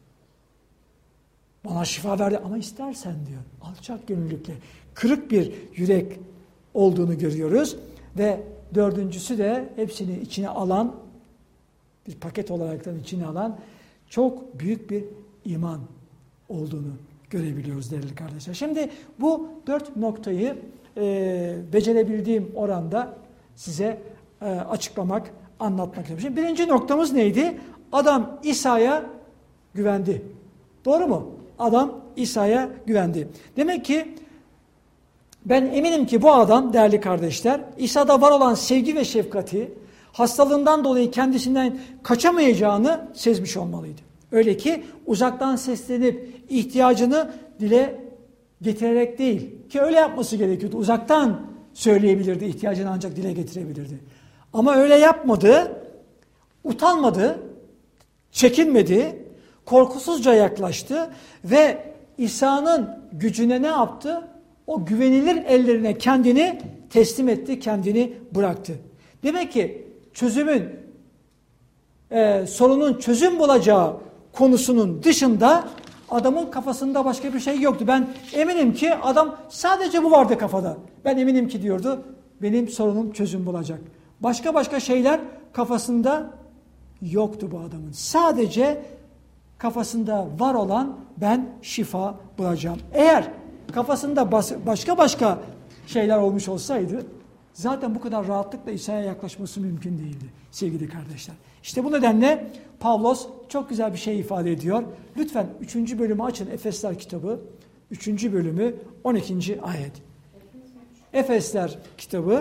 Bana şifa verdi ama istersen diyor. Alçak gönüllülükle. Kırık bir yürek olduğunu görüyoruz. Ve dördüncüsü de hepsini içine alan, bir paket olaraktan içine alan çok büyük bir iman olduğunu görebiliyoruz değerli kardeşler. Şimdi bu 4 noktayı becerebildiğim oranda size açıklamak, anlatmak istiyorum. Şimdi birinci noktamız neydi? Adam İsa'ya güvendi. Doğru mu? Adam İsa'ya güvendi. Demek ki ben eminim ki bu adam değerli kardeşler İsa'da var olan sevgi ve şefkati hastalığından dolayı kendisinden kaçamayacağını sezmiş olmalıydı. Öyle ki uzaktan seslenip ihtiyacını dile getirerek değil ki öyle yapması gerekiyordu. Uzaktan söyleyebilirdi, ihtiyacını ancak dile getirebilirdi. Ama öyle yapmadı, utanmadı, çekinmedi, korkusuzca yaklaştı ve İsa'nın gücüne ne yaptı? O güvenilir ellerine kendini teslim etti, kendini bıraktı. Demek ki sorunun çözüm bulacağı konusunun dışında adamın kafasında başka bir şey yoktu. Ben eminim ki adam sadece bu vardı kafada. Ben eminim ki diyordu benim sorunum çözüm bulacak. Başka şeyler kafasında yoktu bu adamın. Sadece kafasında var olan ben şifa bulacağım. Eğer kafasında başka şeyler olmuş olsaydı zaten bu kadar rahatlıkla İsa'ya yaklaşması mümkün değildi sevgili kardeşler. İşte bu nedenle Pavlos çok güzel bir şey ifade ediyor. Lütfen 3. bölümü açın. Efesler kitabı 3. bölümü 12. ayet. Efesler kitabı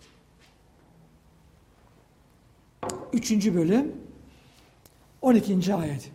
3. bölüm 12. ayet.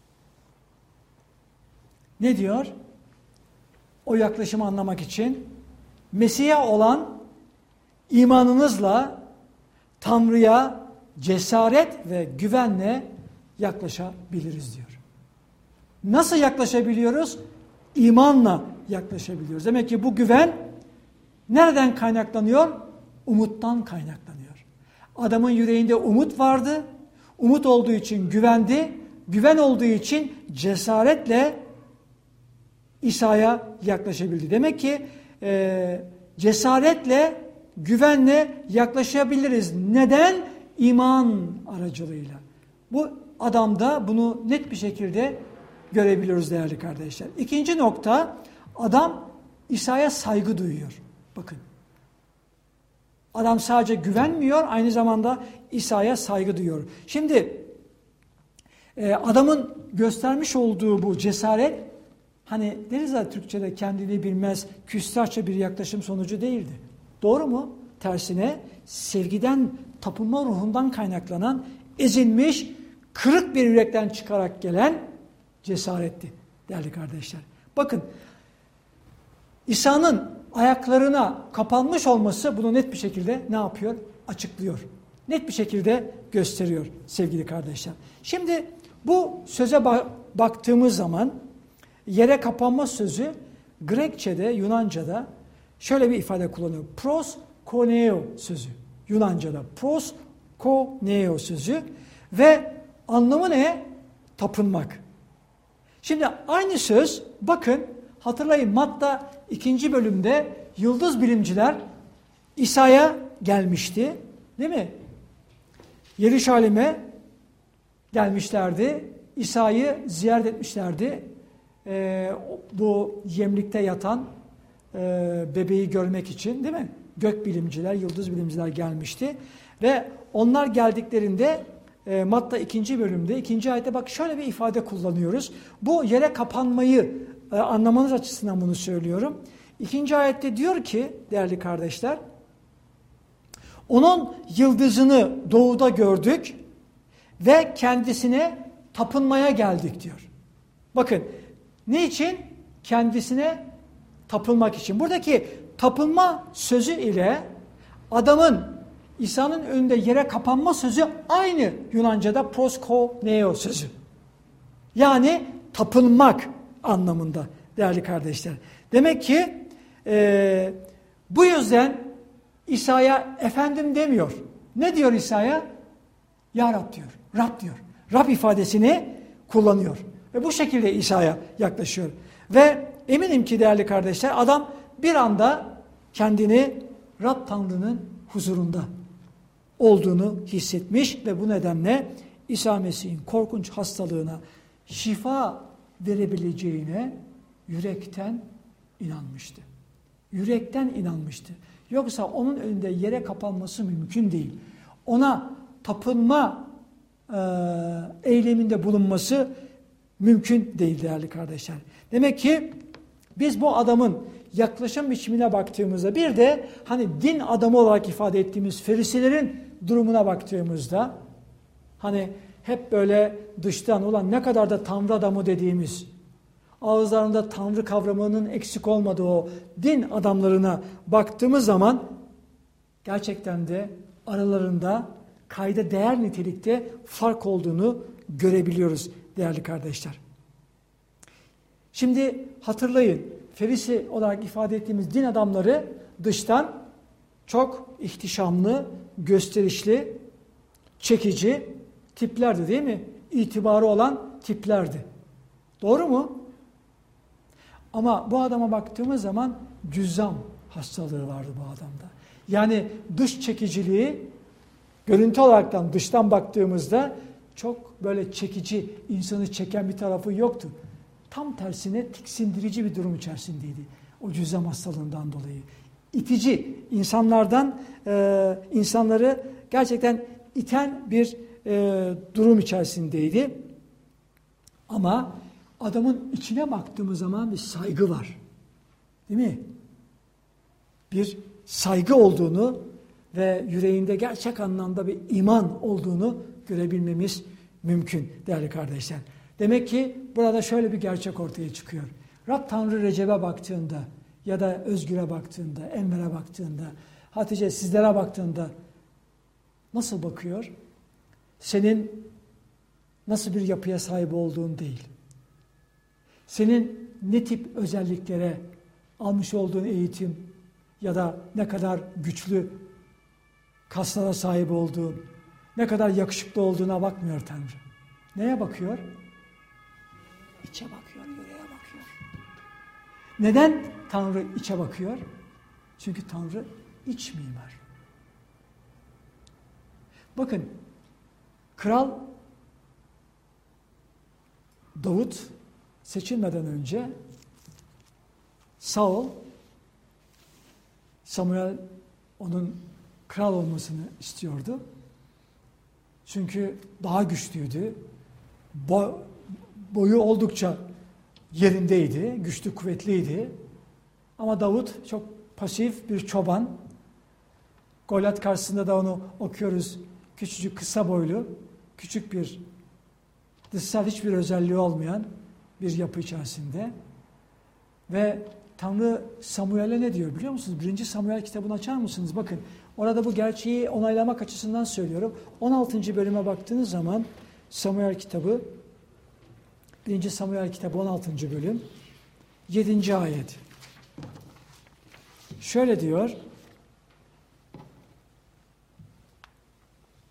Ne diyor? O yaklaşımı anlamak için Mesih'e olan imanınızla Tanrı'ya cesaret ve güvenle yaklaşabiliriz diyor. Nasıl yaklaşabiliyoruz? İmanla yaklaşabiliyoruz. Demek ki bu güven nereden kaynaklanıyor? Umuttan kaynaklanıyor. Adamın yüreğinde umut vardı. Umut olduğu için güvendi. Güven olduğu için cesaretle İsa'ya yaklaşabildi. Demek ki cesaretle, güvenle yaklaşabiliriz. Neden? İman aracılığıyla. Bu adamda bunu net bir şekilde görebiliyoruz değerli kardeşler. İkinci nokta, adam İsa'ya saygı duyuyor. Bakın. Adam sadece güvenmiyor, aynı zamanda İsa'ya saygı duyuyor. Şimdi adamın göstermiş olduğu bu cesaret, hani deriz ya Türkçe'de kendini bilmez, küstahça bir yaklaşım sonucu değildi. Doğru mu? Tersine sevgiden, tapınma ruhundan kaynaklanan, ezilmiş, kırık bir yürekten çıkarak gelen cesaretti değerli kardeşler. Bakın, İsa'nın ayaklarına kapanmış olması bunu net bir şekilde ne yapıyor? Açıklıyor. Net bir şekilde gösteriyor sevgili kardeşler. Şimdi bu söze baktığımız zaman yere kapanma sözü Grekçe'de, Yunanca'da şöyle bir ifade kullanıyor. Proskoneo sözü. Yunanca'da proskoneo sözü ve anlamı ne? Tapınmak. Şimdi aynı söz bakın hatırlayın Matta 2. bölümde yıldız bilimciler İsa'ya gelmişti. Değil mi? Yeruşalim'e gelmişlerdi. İsa'yı ziyaret etmişlerdi. Bu yemlikte yatan bebeği görmek için değil mi? Gök bilimciler, yıldız bilimciler gelmişti. Ve onlar geldiklerinde Matta 2. bölümde 2. ayette bak şöyle bir ifade kullanıyoruz. Bu yere kapanmayı anlamanız açısından bunu söylüyorum. 2. ayette diyor ki değerli kardeşler, onun yıldızını doğuda gördük ve kendisine tapınmaya geldik diyor. Bakın niçin? Kendisine tapınmak için. Buradaki tapınma sözü ile adamın İsa'nın önünde yere kapanma sözü aynı Yunanca'da proskuneo sözü. Yani tapınmak anlamında değerli kardeşler. Demek ki bu yüzden İsa'ya efendim demiyor. Ne diyor İsa'ya? Ya Rab diyor. Rab diyor. Rab ifadesini kullanıyor. Ve bu şekilde İsa'ya yaklaşıyor. Ve eminim ki değerli kardeşler adam bir anda kendini Rab Tanrı'nın huzurunda olduğunu hissetmiş ve bu nedenle İsa Mesih'in korkunç hastalığına şifa verebileceğine yürekten inanmıştı. Yürekten inanmıştı. Yoksa onun önünde yere kapanması mümkün değil. Ona tapınma eyleminde bulunması mümkün değil değerli kardeşler. Demek ki biz bu adamın yaklaşım biçimine baktığımızda bir de hani din adamı olarak ifade ettiğimiz Ferisilerin durumuna baktığımızda hani hep böyle dıştan olan ne kadar da Tanrı adamı dediğimiz ağızlarında Tanrı kavramının eksik olmadığı o din adamlarına baktığımız zaman gerçekten de aralarında kayda değer nitelikte fark olduğunu görebiliyoruz değerli kardeşler. Şimdi hatırlayın, Ferisi olarak ifade ettiğimiz din adamları dıştan çok ihtişamlı, gösterişli, çekici tiplerdi değil mi? İtibarı olan tiplerdi. Doğru mu? Ama bu adama baktığımız zaman cüzzam hastalığı vardı bu adamda. Yani dış çekiciliği görüntü olaraktan dıştan baktığımızda çok böyle çekici, insanı çeken bir tarafı yoktu. Tam tersine tiksindirici bir durum içerisindeydi. O cüzzam hastalığından dolayı. İtici, insanları gerçekten iten bir durum içerisindeydi. Ama adamın içine baktığımız zaman bir saygı var. Değil mi? Bir saygı olduğunu ve yüreğinde gerçek anlamda bir iman olduğunu görebilmemiz mümkün değerli kardeşler. Demek ki burada şöyle bir gerçek ortaya çıkıyor. Rab Tanrı Recep'e baktığında ya da Özgür'e baktığında, Enver'e baktığında, Hatice sizlere baktığında nasıl bakıyor? Senin nasıl bir yapıya sahip olduğun değil. Senin ne tip özelliklere almış olduğun eğitim ya da ne kadar güçlü kaslara sahip olduğun, ne kadar yakışıklı olduğuna bakmıyor Tanrı. Neye bakıyor? İçe bakıyor, yüreğe bakıyor. Neden Tanrı içe bakıyor? Çünkü Tanrı iç mimar. Bakın, Kral Davut seçilmeden önce Samuel onun kral olmasını istiyordu. Çünkü daha güçlüydü. Boyu oldukça yerindeydi. Güçlü, kuvvetliydi. Ama Davut çok pasif bir çoban. Golyat karşısında da onu okuyoruz. Küçücük, kısa boylu, küçük bir, dışsal hiçbir özelliği olmayan bir yapı içerisinde. Ve Tanrı Samuel'e ne diyor biliyor musunuz? 1. Samuel kitabını açar mısınız? Bakın orada bu gerçeği onaylamak açısından söylüyorum. 16. bölüme baktığınız zaman Samuel kitabı, 1. Samuel kitabı 16. bölüm 7. ayet. Şöyle diyor.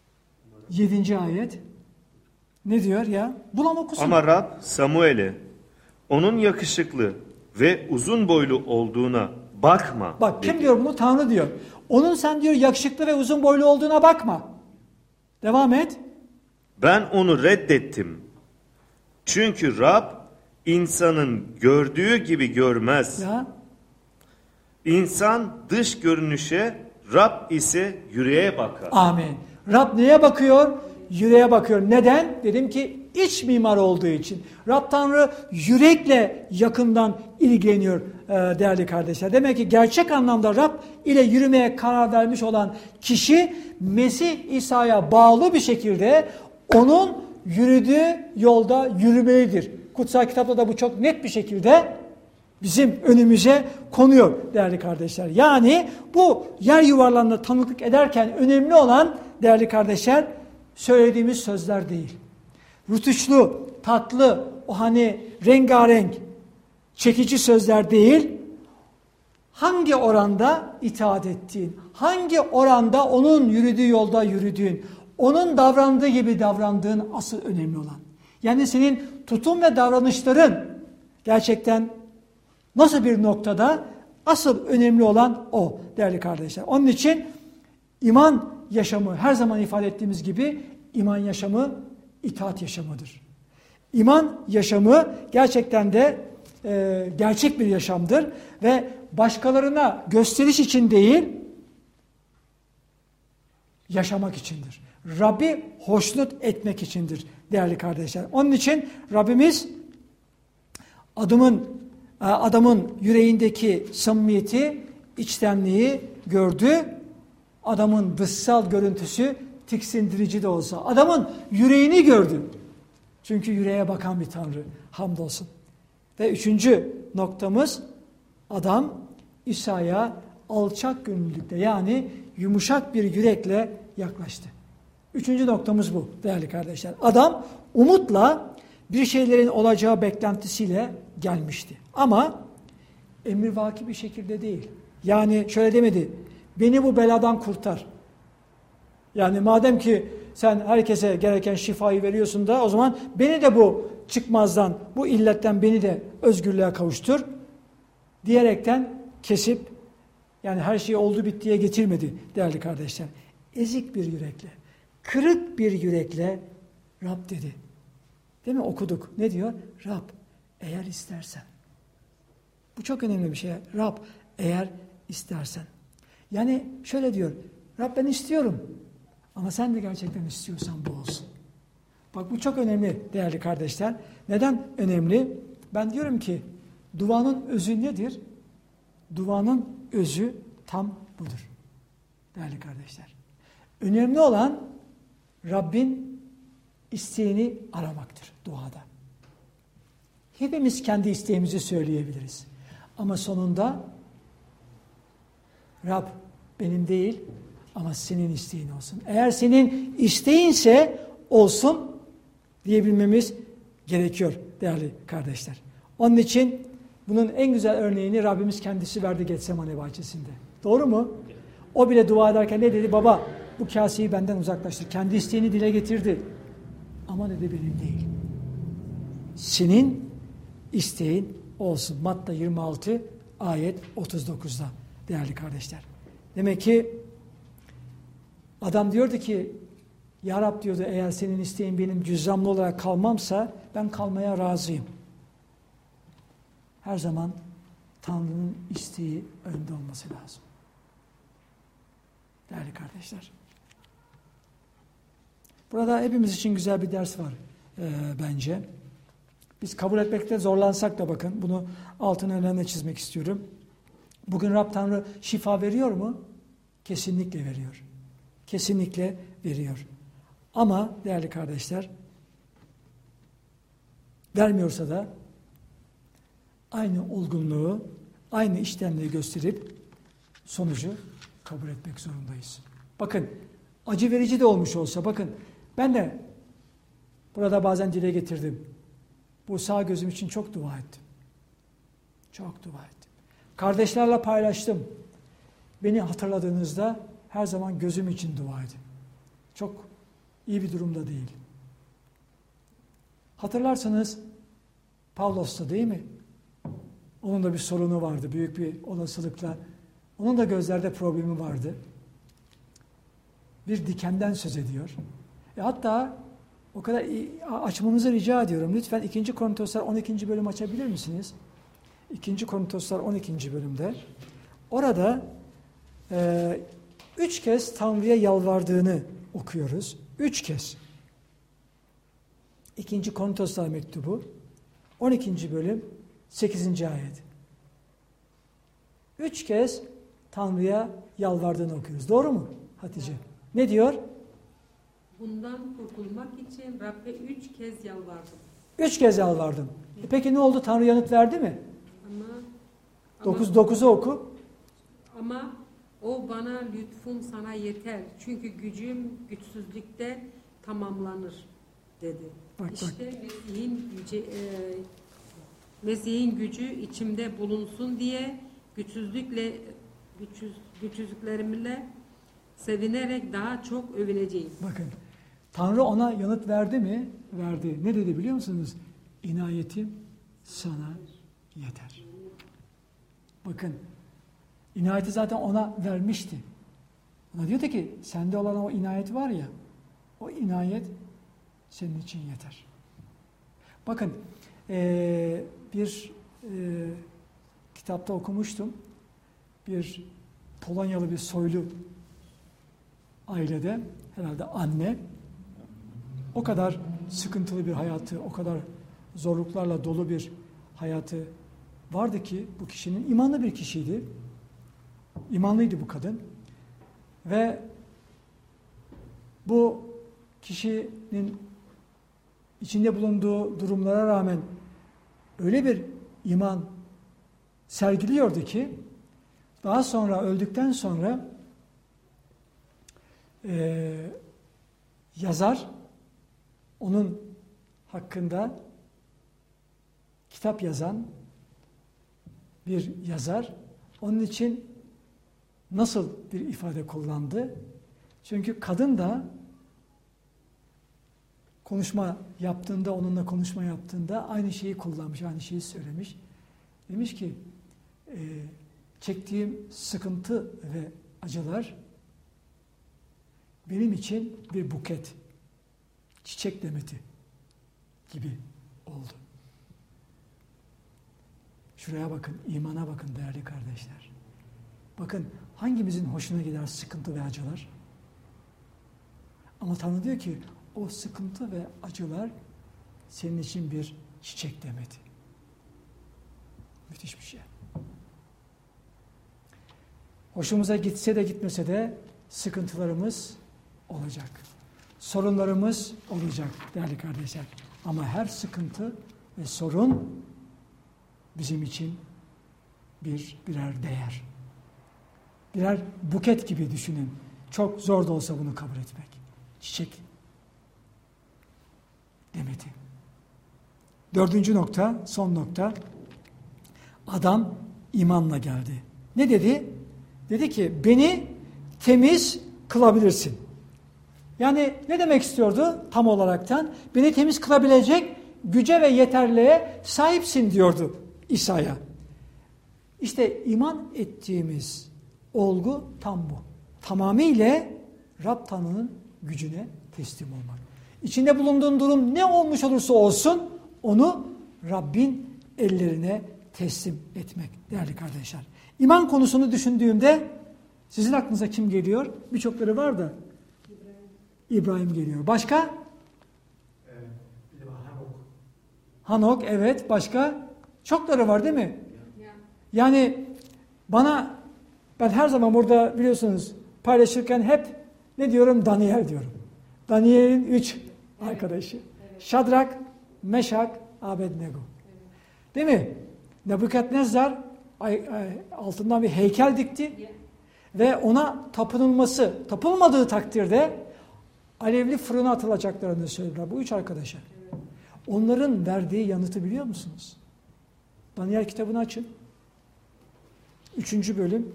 7. ayet. Ne diyor ya? Bulam okusun. Ama Rab Samuel'e onun yakışıklı ve uzun boylu olduğuna bakma. Bak kim dedi. diyor bunu? Tanrı diyor. Onun sen diyor yakışıklı ve uzun boylu olduğuna bakma. Devam et. Ben onu reddettim. Çünkü Rab insanın gördüğü gibi görmez. Ya. İnsan dış görünüşe, Rab ise yüreğe bakar. Amin. Rab neye bakıyor? Yüreğe bakıyor. Neden? Dedim ki iç mimar olduğu için. Rab Tanrı yürekle yakından ilgileniyor değerli kardeşler. Demek ki gerçek anlamda Rab ile yürümeye karar vermiş olan kişi Mesih İsa'ya bağlı bir şekilde onun yürüdüğü yolda yürümelidir. Kutsal kitapta da bu çok net bir şekilde bizim önümüze konuyor değerli kardeşler. Yani bu yer yuvarlarına tanıklık ederken önemli olan değerli kardeşler söylediğimiz sözler değil. Rutuşlu, tatlı, o hani rengarenk, çekici sözler değil. Hangi oranda itaat ettiğin, hangi oranda onun yürüdüğü yolda yürüdüğün, onun davrandığı gibi davrandığın asıl önemli olan. Yani senin tutum ve davranışların gerçekten nasıl bir noktada asıl önemli olan o değerli kardeşler. Onun için iman yaşamı her zaman ifade ettiğimiz gibi iman yaşamı itaat yaşamıdır. İman yaşamı gerçekten de gerçek bir yaşamdır ve başkalarına gösteriş için değil yaşamak içindir. Rabbi hoşnut etmek içindir değerli kardeşler. Onun için Rabbimiz adamın yüreğindeki samimiyeti, içtenliği gördü. Adamın dışsal görüntüsü tiksindirici de olsa. Adamın yüreğini gördü. Çünkü yüreğe bakan bir Tanrı. Hamdolsun. Ve üçüncü noktamız adam İsa'ya alçak gönüllülükle yani yumuşak bir yürekle yaklaştı. Üçüncü noktamız bu değerli kardeşler. Adam umutla bir şeylerin olacağı beklentisiyle gelmişti. Ama emrivaki bir şekilde değil. Yani şöyle demedi. Beni bu beladan kurtar. Yani madem ki sen herkese gereken şifayı veriyorsun da o zaman beni de bu çıkmazdan, bu illetten beni de özgürlüğe kavuştur diyerekten kesip yani her şey oldu bittiye getirmedi değerli kardeşler. Ezik bir yürekle, kırık bir yürekle Rab dedi. Değil mi? Okuduk. Ne diyor? Rab eğer istersen. Bu çok önemli bir şey. Rab eğer istersen. Yani şöyle diyor. Rab ben istiyorum. Ama sen de gerçekten istiyorsan bu olsun. Bak bu çok önemli değerli kardeşler. Neden önemli? Ben diyorum ki duanın özü nedir? Duanın özü tam budur. Değerli kardeşler. Önemli olan Rabbin isteğini aramaktır duada. Hepimiz kendi isteğimizi söyleyebiliriz. Ama sonunda Rab benim değil ama senin isteğin olsun. Eğer senin isteğinse olsun diyebilmemiz gerekiyor değerli kardeşler. Onun için bunun en güzel örneğini Rabbimiz kendisi verdi Getsemane bahçesinde. Doğru mu? O bile dua ederken ne dedi? Baba bu kaseyi benden uzaklaştır. Kendi isteğini dile getirdi. Ama dedi benim değil. Senin isteğin olsun. Matta 26 ayet 39'da değerli kardeşler. Demek ki adam diyordu ki Ya Rab diyordu eğer senin isteğin benim cüzzamlı olarak kalmamsa ben kalmaya razıyım. Her zaman Tanrı'nın isteği önde olması lazım. Değerli kardeşler. Burada hepimiz için güzel bir ders var bence. Biz kabul etmekte zorlansak da bakın bunu altına önemli çizmek istiyorum. Bugün Rab Tanrı şifa veriyor mu? Kesinlikle veriyor. Kesinlikle veriyor. Ama değerli kardeşler vermiyorsa da aynı olgunluğu, aynı iştenliği gösterip sonucu kabul etmek zorundayız. Bakın acı verici de olmuş olsa bakın ben de burada bazen dile getirdim. Bu sağ gözüm için çok dua ettim. Çok dua ettim. Kardeşlerle paylaştım. Beni hatırladığınızda her zaman gözüm için dua edin. Çok iyi bir durumda değil. Hatırlarsanız Pavlos'ta değil mi? Onun da bir sorunu vardı büyük bir olasılıkla. Onun da gözlerde problemi vardı. Bir dikenden söz ediyor. Hatta o kadar açmamızı rica ediyorum. Lütfen 2. Korintoslar 12. bölüm açabilir misiniz? 2. Korintoslar 12. bölümde. Orada 3 kez Tanrı'ya yalvardığını okuyoruz. 3 kez. 2. Korintoslar mektubu 12. bölüm 8. ayet. 3 kez Tanrı'ya yalvardığını okuyoruz. Doğru mu Hatice? Ne diyor? Bundan kurtulmak için Rabbe 3 kez yalvardım. 3 kez yalvardım. Peki ne oldu? Tanrı yanıt verdi mi? Ama 9'u oku. Ama o bana lütfun sana yeter. Çünkü gücüm güçsüzlükte tamamlanır dedi. Bak. İşte Mesih'in gücü içimde bulunsun diye güçsüzlüklerimle sevinerek daha çok övüneceğim. Bakın. Tanrı ona yanıt verdi mi? Verdi. Ne dedi biliyor musunuz? İnayetim sana yeter. Bakın. İnayeti zaten ona vermişti. Ona diyordu ki sende olan o inayet var ya, o inayet senin için yeter. Bakın bir kitapta okumuştum. Bir Polonyalı bir soylu ailede herhalde anne o kadar sıkıntılı bir hayatı, o kadar zorluklarla dolu bir hayatı vardı ki bu kişinin imanlı bir kişiydi. İmanlıydı bu kadın. Ve bu kişinin içinde bulunduğu durumlara rağmen öyle bir iman sergiliyordu ki daha sonra öldükten sonra yazar onun hakkında kitap yazan bir yazar onun için nasıl bir ifade kullandı? Çünkü kadın da onunla konuşma yaptığında aynı şeyi kullanmış, aynı şeyi söylemiş. Demiş ki, çektiğim sıkıntı ve acılar benim için bir buket, çiçek demeti gibi oldu. Şuraya bakın, imana bakın değerli kardeşler. Bakın hangimizin hoşuna gider sıkıntı ve acılar? Ama Tanrı diyor ki o sıkıntı ve acılar senin için bir çiçek demeti. Müthiş bir şey. Hoşumuza gitse de gitmese de sıkıntılarımız olacak. Sorunlarımız olacak değerli kardeşler. Ama her sıkıntı ve sorun bizim için birer değer. Birer buket gibi düşünün. Çok zor da olsa bunu kabul etmek. Çiçek demeti. 4. nokta, son nokta. Adam imanla geldi. Ne dedi? Dedi ki beni temiz kılabilirsin. Yani ne demek istiyordu tam olaraktan? Beni temiz kılabilecek güce ve yeterliğe sahipsin diyordu İsa'ya. İşte iman ettiğimiz olgu tam bu. Tamamıyla Rab Tanrı'nın gücüne teslim olmak. İçinde bulunduğun durum ne olmuş olursa olsun onu Rabbin ellerine teslim etmek değerli kardeşler. İman konusunu düşündüğümde sizin aklınıza kim geliyor? Birçokları var da İbrahim geliyor. Başka? Hanok evet. Başka? Çokları var değil mi? Yani ben her zaman burada biliyorsunuz paylaşırken hep ne diyorum? Daniel diyorum. Daniel'in 3 arkadaşı. Şadrak, Meşak, Abednego. Değil mi? Nebukadnezar altından bir heykel dikti ve ona tapılmadığı takdirde alevli fırına atılacaklarını söylediler bu 3 arkadaşa. Onların verdiği yanıtı biliyor musunuz? Daniel kitabını açın. 3. bölüm.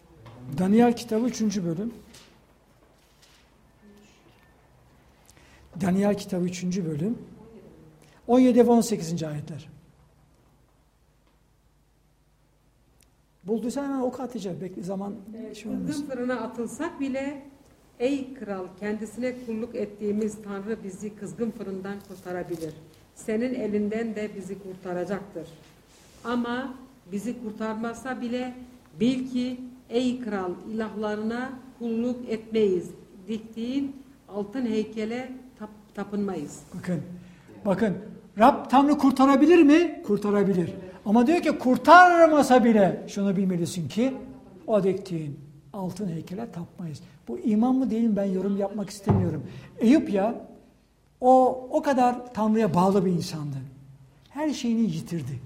Daniel kitabı 3. bölüm. Daniel kitabı 3. bölüm 17 ve 18. ayetler. Bulduysan hemen oku Hatice. Bekle zaman şey olmasın. Kızgın fırına atılsak bile ey kral kendisine kulluk ettiğimiz Tanrı bizi kızgın fırından kurtarabilir. Senin elinden de bizi kurtaracaktır. Ama bizi kurtarmazsa bile bil ki ey kral ilahlarına kulluk etmeyiz. Diktiğin altın heykele tapınmayız. Bakın Rab Tanrı kurtarabilir mi? Kurtarabilir. Ama diyor ki kurtarmasa bile şunu bilmelisin ki o diktiğin altın heykele tapmayız. Bu iman mı değil mi ben yorum yapmak istemiyorum. Eyüp ya o kadar Tanrı'ya bağlı bir insandı. Her şeyini yitirdi.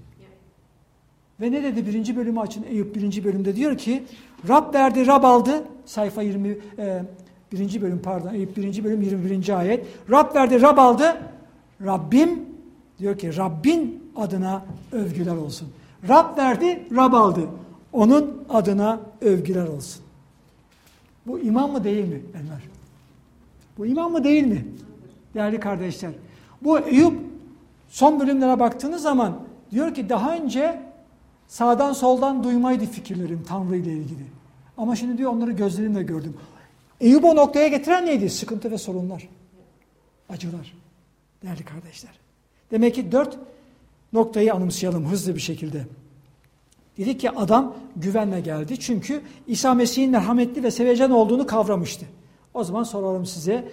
Ve ne dedi? 1. bölümü açın. Eyüp 1. bölümde diyor ki Rab verdi, Rab aldı. Sayfa 1. bölüm pardon. Eyüp 1. bölüm 21. ayet. Rab verdi, Rab aldı. Rabbim diyor ki Rabbin adına övgüler olsun. Rab verdi, Rab aldı. Onun adına övgüler olsun. Bu iman mı değil mi Enver? Bu iman mı değil mi? Değerli kardeşler. Bu Eyüp son bölümlere baktığınız zaman diyor ki daha önce sağdan soldan duymaydı fikirlerim Tanrı ile ilgili. Ama şimdi diyor onları gözlerimle gördüm. Eyüp o noktaya getiren neydi? Sıkıntı ve sorunlar. Acılar. Değerli kardeşler. Demek ki 4 noktayı anımsayalım hızlı bir şekilde. Dedik ki adam güvenle geldi. Çünkü İsa Mesih'in merhametli ve sevecen olduğunu kavramıştı. O zaman soralım size.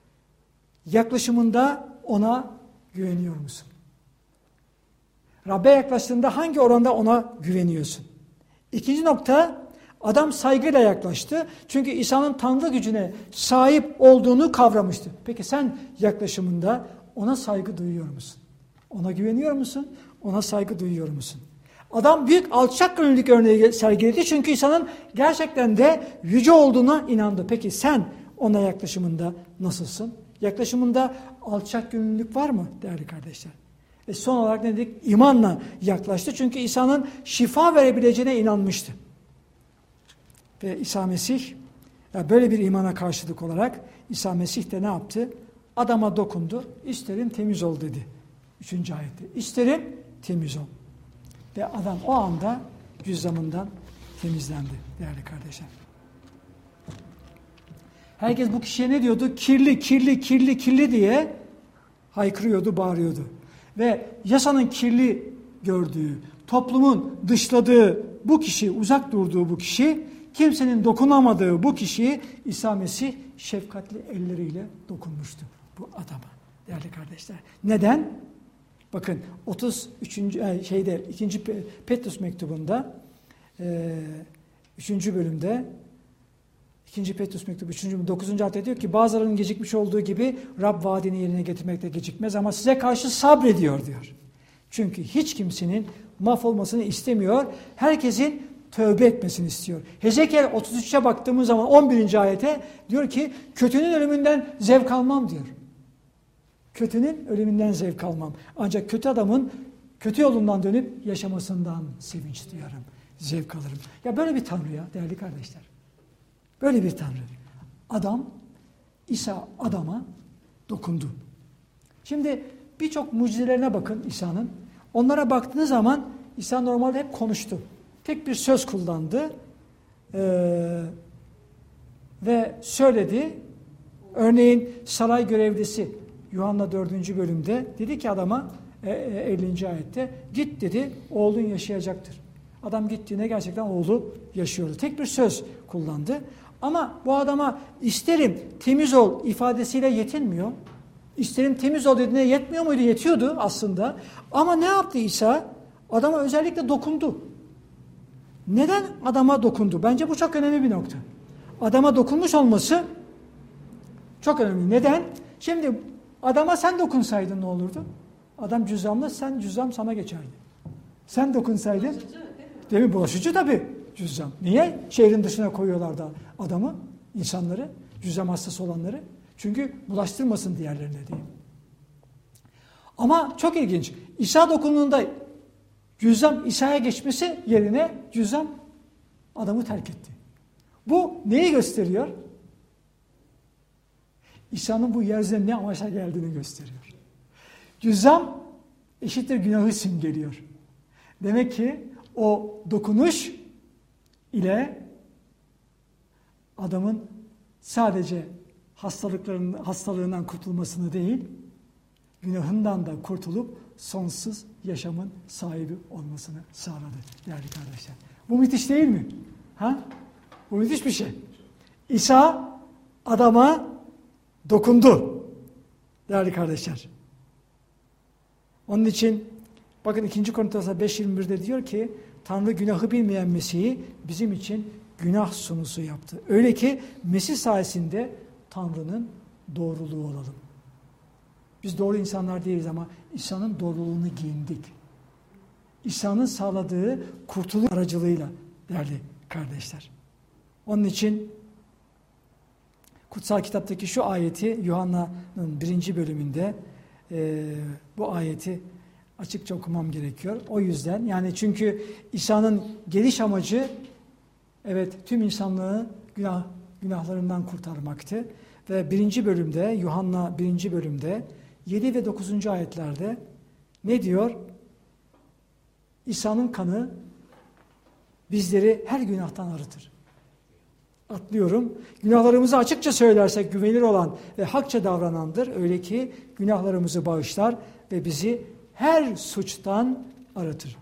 Yaklaşımında ona güveniyor musun? Rabbe yaklaştığında hangi oranda ona güveniyorsun? İkinci nokta, adam saygıyla yaklaştı. Çünkü İsa'nın Tanrı gücüne sahip olduğunu kavramıştı. Peki sen yaklaşımında ona saygı duyuyor musun? Ona güveniyor musun? Ona saygı duyuyor musun? Adam büyük alçak gönüllülük örneği sergiledi. Çünkü İsa'nın gerçekten de yüce olduğuna inandı. Peki sen ona yaklaşımında nasılsın? Yaklaşımında alçak gönüllülük var mı değerli kardeşler? Ve son olarak ne dedik? İmanla yaklaştı. Çünkü İsa'nın şifa verebileceğine inanmıştı. Ve İsa Mesih böyle bir imana karşılık olarak İsa Mesih de ne yaptı? Adama dokundu. İsterim temiz ol dedi. 3. ayette. İsterim temiz ol. Ve adam o anda cüzzamından temizlendi değerli kardeşler. Herkes bu kişiye ne diyordu? Kirli, kirli, kirli, kirli diye haykırıyordu, bağırıyordu. Ve yasanın kirli gördüğü, toplumun dışladığı bu kişi, uzak durduğu bu kişi, kimsenin dokunamadığı bu kişiyi İsa Mesih şefkatli elleriyle dokunmuştu bu adama değerli kardeşler. Neden? Bakın 2. Petrus mektubunda 3. bölümde 2. Petrus mektubu 3. bölüm 9. ayette diyor ki bazılarının gecikmiş olduğu gibi Rab vaadini yerine getirmekte gecikmez ama size karşı sabrediyor diyor. Çünkü hiç kimsenin mahvolmasını istemiyor. Herkesin tövbe etmesini istiyor. Hezekiel 33'e baktığımız zaman 11. ayete diyor ki kötünün ölümünden zevk almam diyor. Kötünün ölümünden zevk almam. Ancak kötü adamın kötü yolundan dönüp yaşamasından sevinç duyarım. Zevk alırım. Ya böyle bir Tanrı ya değerli kardeşler. Böyle bir Tanrı. İsa adama dokundu. Şimdi birçok mucizelerine bakın İsa'nın. Onlara baktığınız zaman İsa normalde hep konuştu. Tek bir söz kullandı. Ve söyledi. Örneğin saray görevlisi Yuhanna 4. bölümde dedi ki adama 50. ayette git dedi oğlun yaşayacaktır. Adam gittiğinde gerçekten oğlu yaşıyordu. Tek bir söz kullandı. Ama bu adama isterim temiz ol ifadesiyle yetinmiyor. İsterim temiz ol dediğine yetmiyor muydu? Yetiyordu aslında. Ama ne yaptı İsa? Adama özellikle dokundu. Neden adama dokundu? Bence bu çok önemli bir nokta. Adama dokunmuş olması çok önemli. Neden? Şimdi adama sen dokunsaydın ne olurdu? Adam cüzzamlı, cüzzam sana geçerdi. Sen dokunsaydın, değil mi? Bulaşıcı tabii cüzzam. Niye? Şehrin dışına koyuyorlar da adamı, insanları, cüzzam hastası olanları. Çünkü bulaştırmasın diğerlerine diye. Ama çok ilginç. İsa dokunduğunda cüzzam İsa'ya geçmesi yerine cüzzam adamı terk etti. Bu neyi gösteriyor? İsa'nın bu yeryüzüne ne amaçla geldiğini gösteriyor. Cüzzam eşittir günahı simgeliyor. Demek ki o dokunuş ile adamın sadece hastalığından kurtulmasını değil, günahından da kurtulup sonsuz yaşamın sahibi olmasını sağladı değerli kardeşler. Bu müthiş değil mi? Ha? Bu müthiş bir şey. İsa adama dokundu değerli kardeşler. Onun için bakın 2. Korintos'a 5.21'de diyor ki Tanrı günahı bilmeyen Mesih'i bizim için günah sunusu yaptı. Öyle ki Mesih sayesinde Tanrı'nın doğruluğu olalım. Biz doğru insanlar değiliz ama İsa'nın doğruluğunu giyindik. İsa'nın sağladığı kurtuluş aracılığıyla değerli kardeşler. Onun için kutsal kitaptaki şu ayeti Yuhanna'nın 1. bölümünde bu ayeti açıkça okumam gerekiyor. O yüzden yani çünkü İsa'nın geliş amacı evet tüm insanlığı günahlarından kurtarmaktı. Ve 1. bölümde Yuhanna 1. bölümde 7 ve 9. ayetlerde ne diyor? İsa'nın kanı bizleri her günahtan arıtır. Atlıyorum. Günahlarımızı açıkça söylersek güvenilir olan ve hakça davranandır. Öyle ki günahlarımızı bağışlar ve bizi her suçtan arıtır.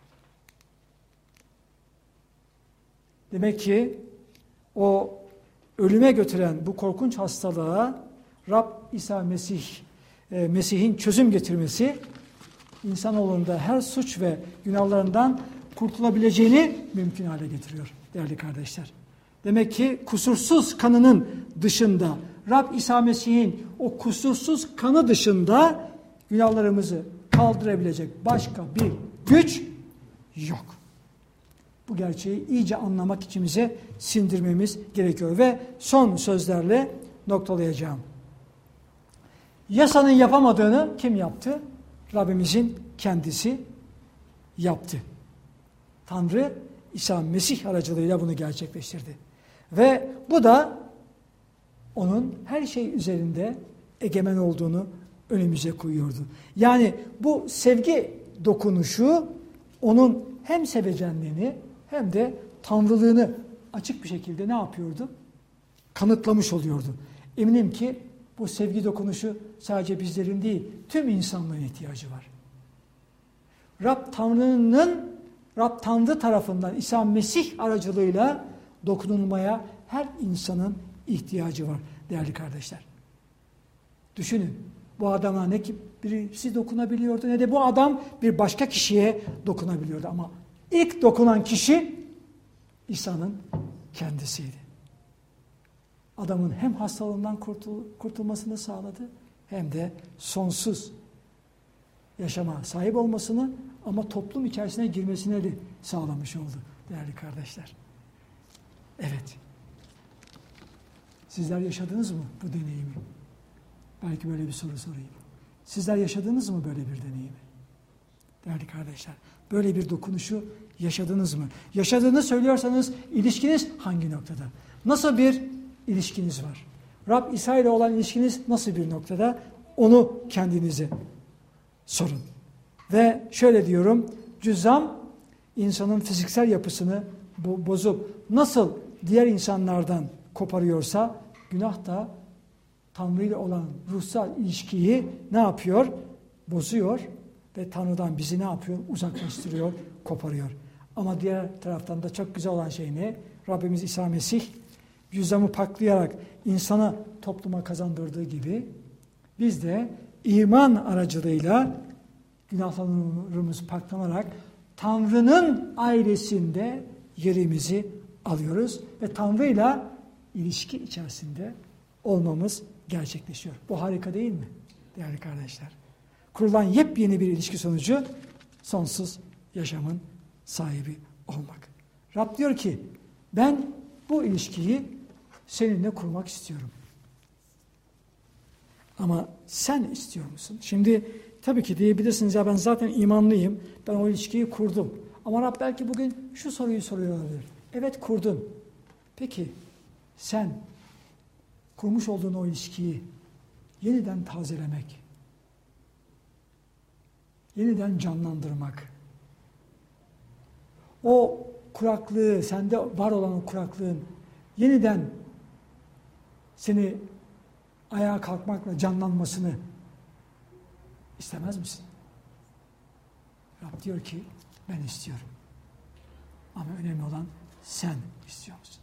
Demek ki o ölüme götüren bu korkunç hastalığa Rab İsa Mesih'in çözüm getirmesi insanoğlunda her suç ve günahlarından kurtulabileceğini mümkün hale getiriyor değerli kardeşler. Demek ki kusursuz kanının dışında Rab İsa Mesih'in o kusursuz kanı dışında günahlarımızı kaldırabilecek başka bir güç yok. Bu gerçeği iyice anlamak içimize sindirmemiz gerekiyor. Ve son sözlerle noktalayacağım. Yasanın yapamadığını kim yaptı? Rabbimizin kendisi yaptı. Tanrı İsa Mesih aracılığıyla bunu gerçekleştirdi. Ve bu da onun her şey üzerinde egemen olduğunu önümüze koyuyordu. Yani bu sevgi dokunuşu onun hem sevecenliğini hem de tanrılığını açık bir şekilde ne yapıyordu? Kanıtlamış oluyordu. Eminim ki bu sevgi dokunuşu sadece bizlerin değil, tüm insanlığın ihtiyacı var. Rab Tanrı tarafından İsa Mesih aracılığıyla dokunulmaya her insanın ihtiyacı var değerli kardeşler. Düşünün, bu adama ne ki birisi dokunabiliyordu ne de bu adam bir başka kişiye dokunabiliyordu. Ama ilk dokunan kişi İsa'nın kendisiydi. Adamın hem hastalığından kurtulmasını sağladı hem de sonsuz yaşama sahip olmasını ama toplum içerisine girmesine de sağlamış oldu değerli kardeşler. Evet. Sizler yaşadınız mı bu deneyimi? Belki böyle bir soru sorayım. Sizler yaşadınız mı böyle bir deneyimi? Değerli kardeşler, böyle bir dokunuşu yaşadınız mı? Yaşadığını söylüyorsanız ilişkiniz hangi noktada? Nasıl bir ilişkiniz var? Rab İsa ile olan ilişkiniz nasıl bir noktada? Onu kendinize sorun. Ve şöyle diyorum, cüzzam insanın fiziksel yapısını bozup nasıl diğer insanlardan koparıyorsa günah da Tanrı ile olan ruhsal ilişkiyi ne yapıyor? Bozuyor ve Tanrı'dan bizi ne yapıyor? Uzaklaştırıyor, koparıyor. Ama diğer taraftan da çok güzel olan şey ne? Rabbimiz İsa Mesih cüzzamı paklayarak insanı topluma kazandırdığı gibi biz de iman aracılığıyla günahlarımız paklanarak Tanrı'nın ailesinde yerimizi alıyoruz ve Tanrı'yla ilişki içerisinde olmamız gerçekleşiyor. Bu harika değil mi değerli kardeşler? Kurulan yepyeni bir ilişki sonucu sonsuz yaşamın sahibi olmak. Rab diyor ki ben bu ilişkiyi seninle kurmak istiyorum. Ama sen istiyor musun? Şimdi tabii ki diyebilirsiniz ya ben zaten imanlıyım. Ben o ilişkiyi kurdum. Ama Rab belki bugün şu soruyu soruyor olabilir. Evet kurdun. Peki sen kurmuş olduğun o ilişkiyi yeniden tazelemek, yeniden canlandırmak, o kuraklığı, sende var olan o kuraklığın yeniden seni ayağa kalkmakla canlanmasını istemez misin? Rab diyor ki ben istiyorum. Ama önemli olan sen istiyor musun?